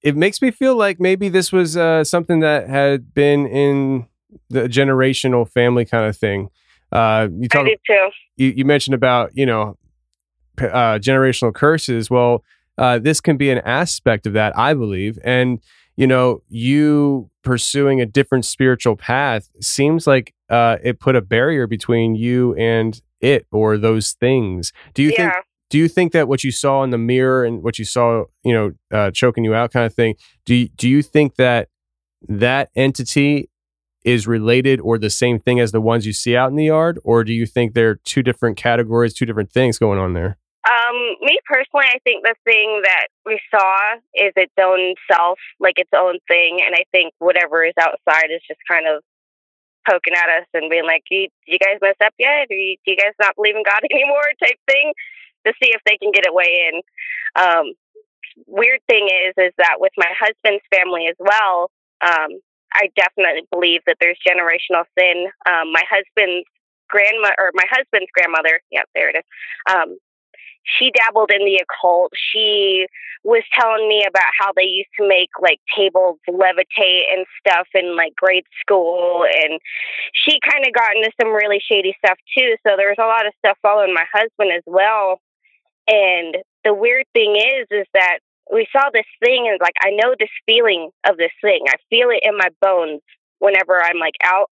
it makes me feel like maybe this was something that had been in the generational family kind of thing. I do too. You mentioned about, generational curses. Well, this can be an aspect of that, I believe. And, you pursuing a different spiritual path seems like it put a barrier between you and it or those things. Do you think that what you saw in the mirror and what you saw, choking you out kind of thing, do you think that entity is related or the same thing as the ones you see out in the yard? Or do you think they're two different categories, two different things going on there? Me personally, I think the thing that we saw is its own self, like its own thing. And I think whatever is outside is just kind of poking at us and being like, you guys mess up yet? Do you guys not believe in God anymore type thing, to see if they can get it way in. Weird thing is that with my husband's family as well, I definitely believe that there's generational sin. My husband's grandmother, yeah, there it is. She dabbled in the occult. She was telling me about how they used to make like tables levitate and stuff in like grade school. And she kind of got into some really shady stuff too. So there's a lot of stuff following my husband as well. And the weird thing is that we saw this thing and like, I know this feeling of this thing. I feel it in my bones whenever I'm like out.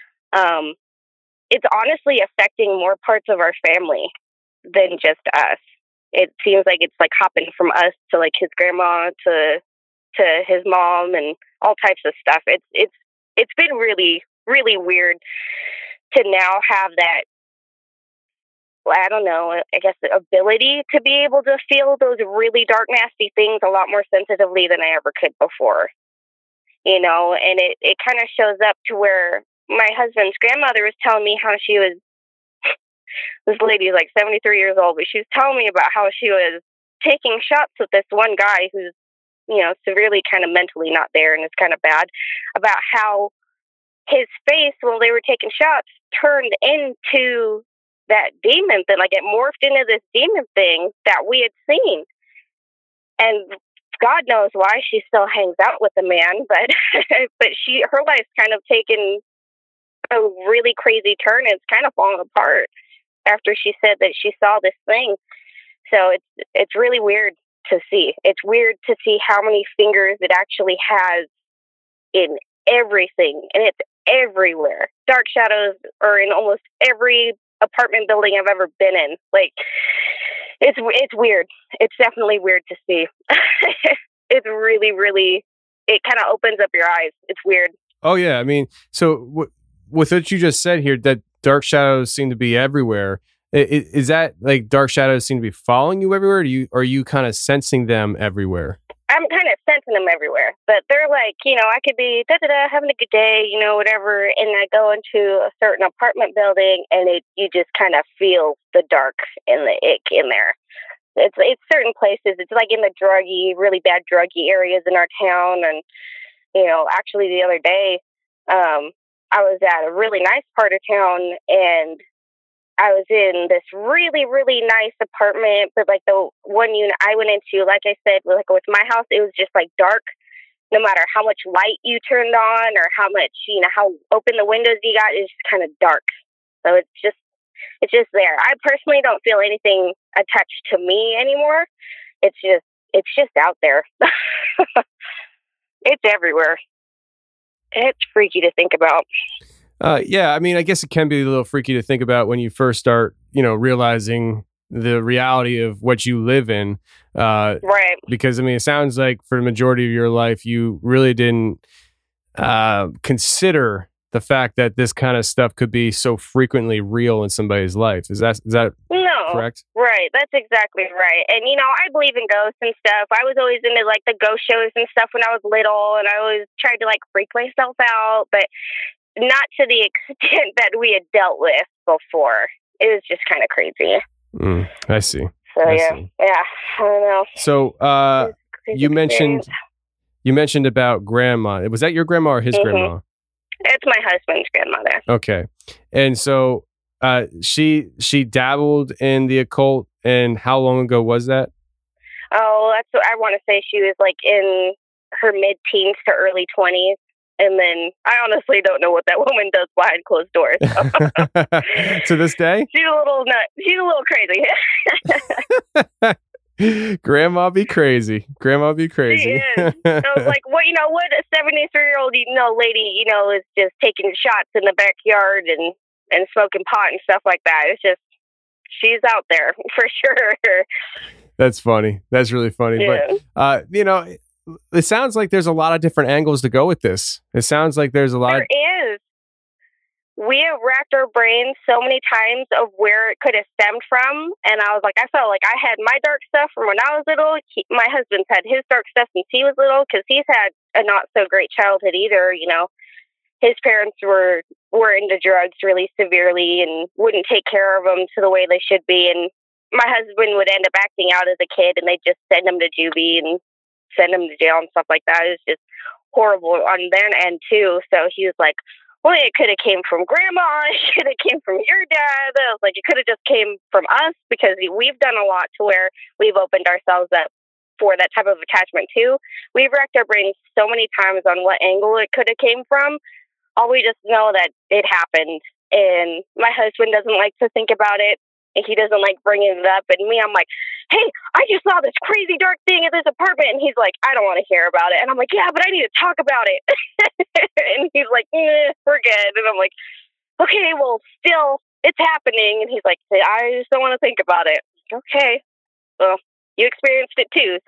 It's honestly affecting more parts of our family than just us. It seems like it's like hopping from us to like his grandma to his mom and all types of stuff. It's been really, really weird to now have that, I don't know, I guess the ability to be able to feel those really dark, nasty things a lot more sensitively than I ever could before. And it kind of shows up to where my husband's grandmother was telling me how she was, this lady is like 73 years old, but she was telling me about how she was taking shots with this one guy who's, severely kind of mentally not there and it's kind of bad, about how his face while they were taking shots turned into that demon thing, like it morphed into this demon thing that we had seen. And God knows why she still hangs out with the man, but her life's kind of taken a really crazy turn and it's kind of falling apart after she said that she saw this thing. So it's really weird to see. It's weird to see how many fingers it actually has in everything, and it's everywhere. Dark shadows are in almost every apartment building I've ever been in. Like, it's weird. It's definitely weird to see. It's really, really, it kind of opens up your eyes. It's weird. Oh yeah. I mean, so with what you just said here, that dark shadows seem to be everywhere. Is that like dark shadows seem to be following you everywhere? Or are you kind of sensing them everywhere? I'm kind of sensing them everywhere, but they're like, I could be having a good day, whatever. And I go into a certain apartment building and you just kind of feel the dark and the ick in there. It's certain places. It's like in the really bad druggy areas in our town. And, actually the other day, I was at a really nice part of town and I was in this really, really nice apartment, but like the one unit I went into, like I said, like with my house, it was just like dark. No matter how much light you turned on or how much, how open the windows you got, it's just kind of dark. So it's just there. I personally don't feel anything attached to me anymore. It's just out there. It's everywhere. It's freaky to think about. Yeah, I mean, I guess it can be a little freaky to think about when you first start, realizing the reality of what you live in. Right. Because, I mean, it sounds like for the majority of your life, you really didn't consider the fact that this kind of stuff could be so frequently real in somebody's life. Is that no, correct? Right. That's exactly right. And, I believe in ghosts and stuff. I was always into like the ghost shows and stuff when I was little, and I always tried to like freak myself out, but not to the extent that we had dealt with before. It was just kind of crazy. I see. So I don't know. So you mentioned about grandma. Was that your grandma or his grandma? It's my husband's grandmother. Okay. And so she dabbled in the occult, and how long ago was that? Oh, that's what I want to say. She was like in her mid-teens to early 20s. And then I honestly don't know what that woman does behind closed doors. To this day? She's a little nut. She's a little crazy. Grandma be crazy. Grandma be crazy. She is. I was like, what a 73-year-old, lady, is just taking shots in the backyard and smoking pot and stuff like that. It's just, she's out there for sure. That's funny. That's really funny. Yeah. But, it sounds like there's a lot of different angles to go with this. It sounds like there's a lot. There is. We have racked our brains so many times of where it could have stemmed from. And I was like, I felt like I had my dark stuff from when I was little. My husband's had his dark stuff since he was little, because he's had a not so great childhood either. His parents were into drugs really severely and wouldn't take care of him to the way they should be. And my husband would end up acting out as a kid, and they'd just send him to juvie and send him to jail and stuff like that. It was just horrible on their end too. So he was like, well, it could have came from grandma. It could have came from your dad. I was like, it could have just came from us, because we've done a lot to where we've opened ourselves up for that type of attachment too. We've racked our brains so many times on what angle it could have came from. All we just know that it happened, and my husband doesn't like to think about it. And he doesn't like bringing it up. And me, I'm like, hey, I just saw this crazy dark thing at this apartment. And he's like, I don't want to hear about it. And I'm like, yeah, but I need to talk about it. And he's like, we're good. And I'm like, okay, well, still, it's happening. And he's like, I just don't want to think about it. Okay, well, you experienced it too,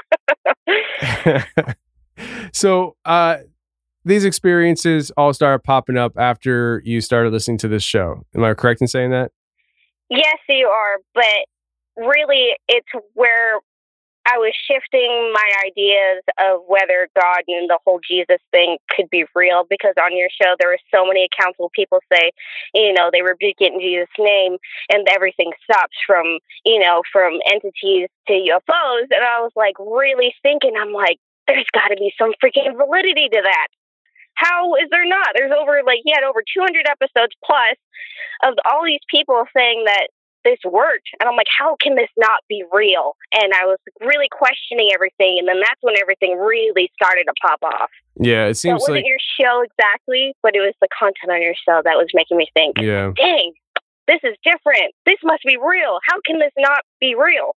so. So these experiences all started popping up after you started listening to this show. Am I correct in saying that? Yes, you are, but really it's where I was shifting my ideas of whether God and the whole Jesus thing could be real, because on your show there were so many accounts where people say, they rebuke it in Jesus' name and everything stops from entities to UFOs. And I was like really thinking, I'm like, there's got to be some freaking validity to that. How is there not? There's he had over 200 episodes plus of all these people saying that this worked. And I'm like, how can this not be real? And I was really questioning everything. And then that's when everything really started to pop off. Yeah, it seems so it wasn't your show exactly, but it was the content on your show that was making me think, dang, this is different. This must be real. How can this not be real?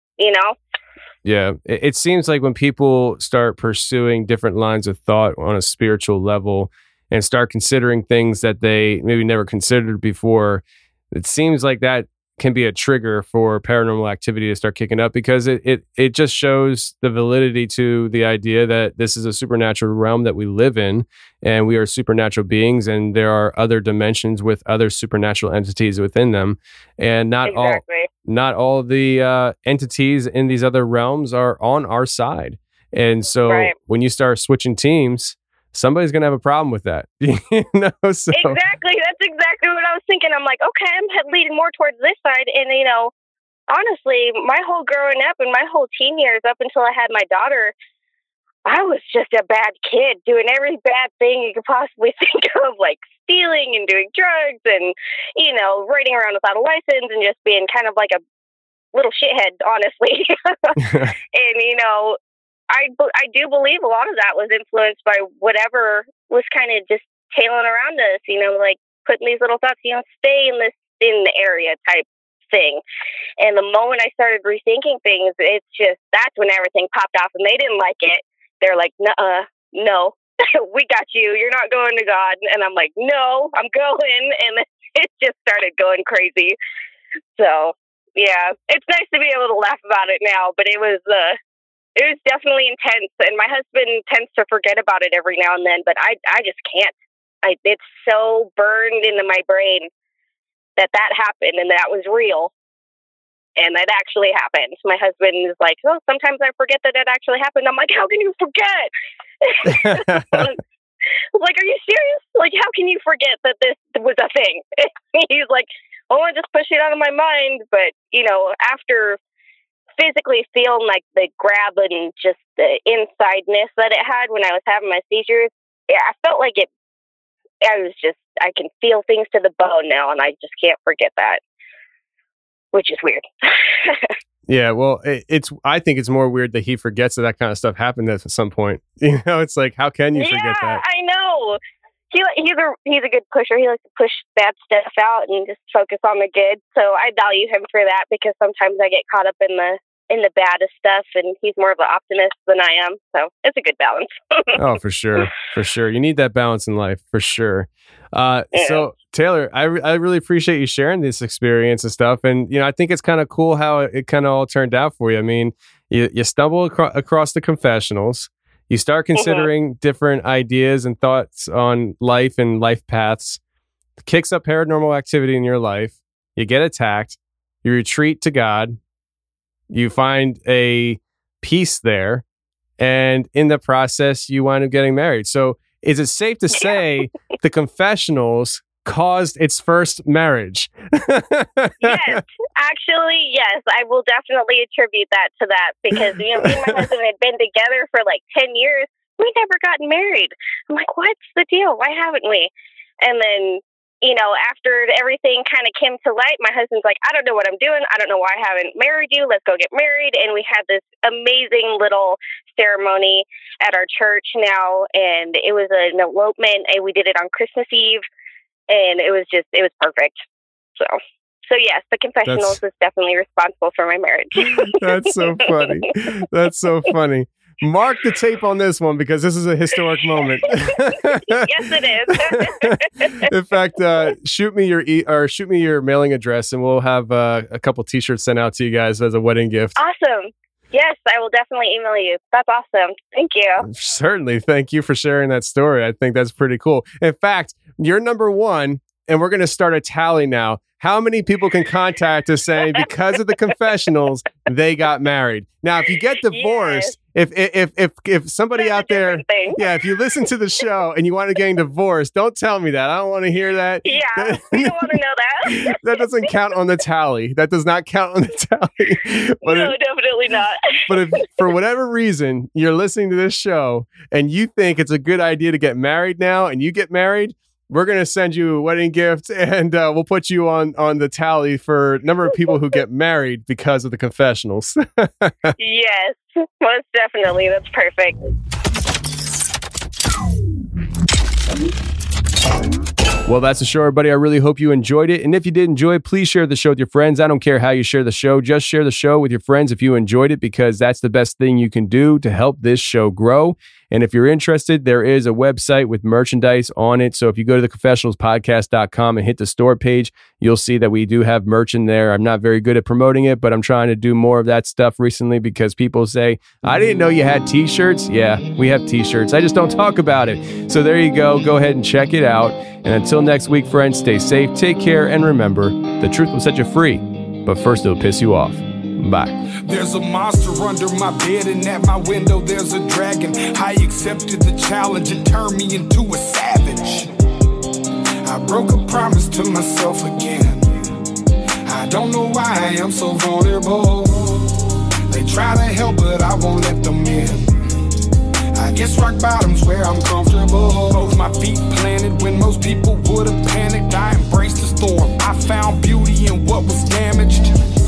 Yeah, it seems like when people start pursuing different lines of thought on a spiritual level and start considering things that they maybe never considered before, it seems like that can be a trigger for paranormal activity to start kicking up, because it just shows the validity to the idea that this is a supernatural realm that we live in, and we are supernatural beings, and there are other dimensions with other supernatural entities within them, and not all the entities in these other realms are on our side. And so when you start switching teams, somebody's going to have a problem with that. So. Exactly. That's exactly what I was thinking. I'm like, okay, I'm leading more towards this side. And, honestly, my whole growing up and my whole teen years up until I had my daughter, I was just a bad kid doing every bad thing you could possibly think of, like stealing and doing drugs and, riding around without a license and just being kind of like a little shithead, honestly. And, I do believe a lot of that was influenced by whatever was kind of just tailing around us, like putting these little thoughts, stay in the area type thing. And the moment I started rethinking things, it's just, that's when everything popped off, and they didn't like it. They're like, no, we got you. You're not going to God. And I'm like, no, I'm going. And it just started going crazy. So yeah, it's nice to be able to laugh about it now, but it was definitely intense, and my husband tends to forget about it every now and then, but I just can't. It's so burned into my brain that happened and that was real, and that actually happened. My husband is like, oh, sometimes I forget that it actually happened. I'm like, how can you forget? Like, are you serious? Like, how can you forget that this was a thing? He's like, oh, I just push it out of my mind. But, after physically feeling like the grab and just the insideness that it had when I was having my seizures, I felt like I can feel things to the bone now, and I just can't forget that, which is weird. Yeah, well, I think it's more weird that he forgets that kind of stuff happened at some point. You know, it's like, how can you forget that? I know. He's a good pusher. He likes to push bad stuff out and just focus on the good. So I value him for that, because sometimes I get caught up in the baddest stuff, and he's more of an optimist than I am. So it's a good balance. Oh, for sure. For sure. You need that balance in life, for sure. So Taylor, I really appreciate you sharing this experience and stuff. And, you know, I think it's kind of cool how it kind of all turned out for you. I mean, you stumble across the confessionals. You start considering different ideas and thoughts on life and life paths. It kicks up paranormal activity in your life. You get attacked. You retreat to God. You find a peace there. And in the process, you wind up getting married. So is it safe to say the confessionals caused its first marriage? Yes, actually, yes. I will definitely attribute that to that, because, you know, me and my husband had been together for like 10 years. We never gotten married. I'm like, what's the deal? Why haven't we? And then, you know, after everything kind of came to light, my husband's like, I don't know what I'm doing. I don't know why I haven't married you. Let's go get married. And we had this amazing little ceremony at our church now. And it was an elopement, and we did it on Christmas Eve. And it was perfect. So yes, the confessionals was definitely responsible for my marriage. That's so funny. That's so funny. Mark the tape on this one, because this is a historic moment. Yes, it is. In fact, shoot me your mailing address, and we'll have a couple T-shirts sent out to you guys as a wedding gift. Awesome. Yes, I will definitely email you. That's awesome. Thank you. Certainly. Thank you for sharing that story. I think that's pretty cool. In fact, you're number one, and we're going to start a tally now. How many people can contact us saying because of the confessionals, they got married? Now, if you get divorced, if somebody out there, if you listen to the show and you want to get divorced, don't tell me that. I don't want to hear that. Yeah, we don't want to know that. That doesn't count on the tally. That does not count on the tally. But no, definitely not. But if for whatever reason you're listening to this show and you think it's a good idea to get married now, and you get married, we're going to send you a wedding gift, and we'll put you on the tally for number of people who get married because of the confessionals. Yes, most definitely. That's perfect. Well, that's the show, everybody. I really hope you enjoyed it. And if you did enjoy it, please share the show with your friends. I don't care how you share the show. Just share the show with your friends if you enjoyed it, because that's the best thing you can do to help this show grow. And if you're interested, there is a website with merchandise on it. So if you go to theconfessionalspodcast.com and hit the store page, you'll see that we do have merch in there. I'm not very good at promoting it, but I'm trying to do more of that stuff recently, because people say, I didn't know you had t-shirts. Yeah, we have t-shirts. I just don't talk about it. So there you go. Go ahead and check it out. And until next week, friends, stay safe, take care, and remember, the truth will set you free, but first it'll piss you off. Bye. There's a monster under my bed, and at my window there's a dragon. I accepted the challenge, it turned me into a savage. I broke a promise to myself again. I don't know why I am so vulnerable. They try to help, but I won't let them in. I guess rock bottom's where I'm comfortable. Both my feet planted when most people would have panicked. I embraced the storm. I found beauty in what was damaged.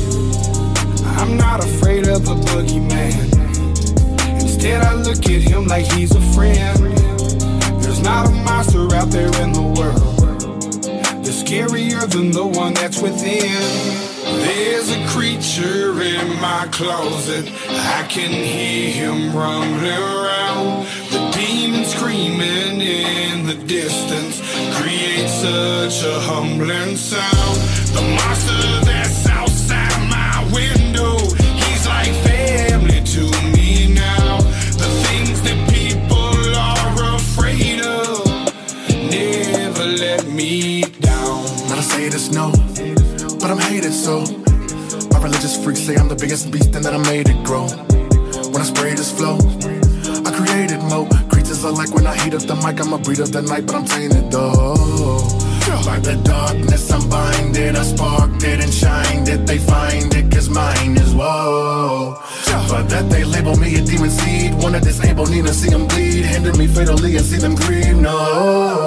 I'm not afraid of the boogeyman. Instead, I look at him like he's a friend. There's not a monster out there in the world. They're scarier than the one that's within. There's a creature in my closet. I can hear him rumbling around. The demon screaming in the distance creates such a humbling sound. The monster that's outside my window, he's like family to me now. The things that people are afraid of never let me down. Not to say this, no, but I'm hated, so my religious freaks say I'm the biggest beast and that I made it grow. When I spray this flow, I created more creatures. I like when I heat up the mic. I'm a breed of the night, but I'm tainted though. By the darkness I'm binded, I sparked it and shined it. They find it cause mine is woe. For that they label me a demon seed. Wanna disable, need to see them bleed. Hinder me fatally and see them grieve, no.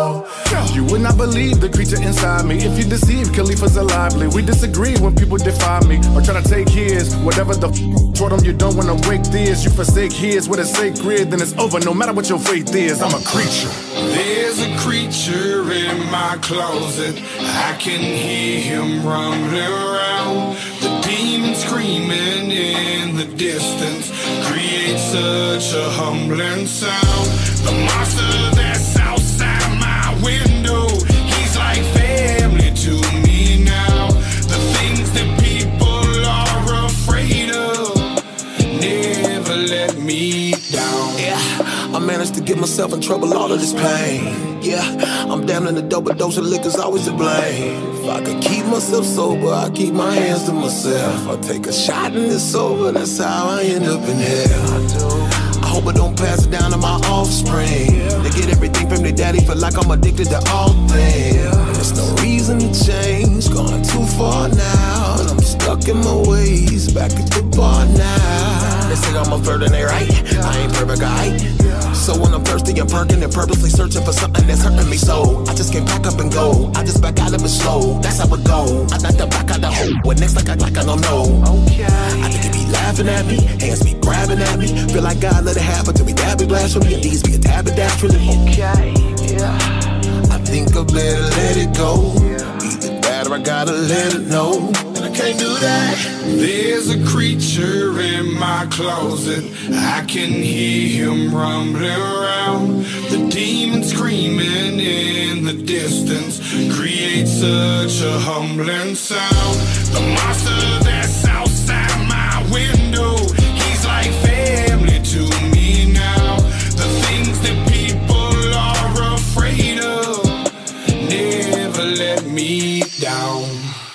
You would not believe the creature inside me. If you deceive, Khalifa's lively. We disagree when people defy me or try to take his. Whatever the told them you don't want to break this. You forsake his with a sacred, then it's over no matter what your faith is. I'm a creature. There's a creature in my closet. I can hear him rumbling around. The demon screaming in the distance creates such a humbling sound. The monster that's outside my window, he's like family to me now. The things that people are afraid of never let me down. Yeah, I managed to get myself in trouble, all of this pain. Yeah, I'm down in the dope, but dose of liquor's always to blame. If I could keep myself sober, I keep my hands to myself. I take a shot and it's over, that's how I end up in hell. I hope I don't pass it down to my offspring. They get everything from their daddy, feel like I'm addicted to all things. There's no reason to change, gone too far now. And I'm stuck in my ways, back at the bar now. They say I'm a flirt and they right, I ain't perfect, alright. So when I'm thirsty and perking and purposely searching for something that's hurting me, so I just can't pack up and go. I just back out of it slow, that's how it go. I like to back out the hole, what next like I don't know. I think you be laughing at me, hands be grabbing at me. Feel like God let it happen to me, that be blasphemy. And these be a tab of naturally. I think I better let it go. Either that or I gotta let it know. And I can't do that. There's a creature in my closet. I can hear him rumbling around. The demon screaming in the distance creates such a humbling sound. The monster that's outside my window, he's like family to me now. The things that people are afraid of never let me down.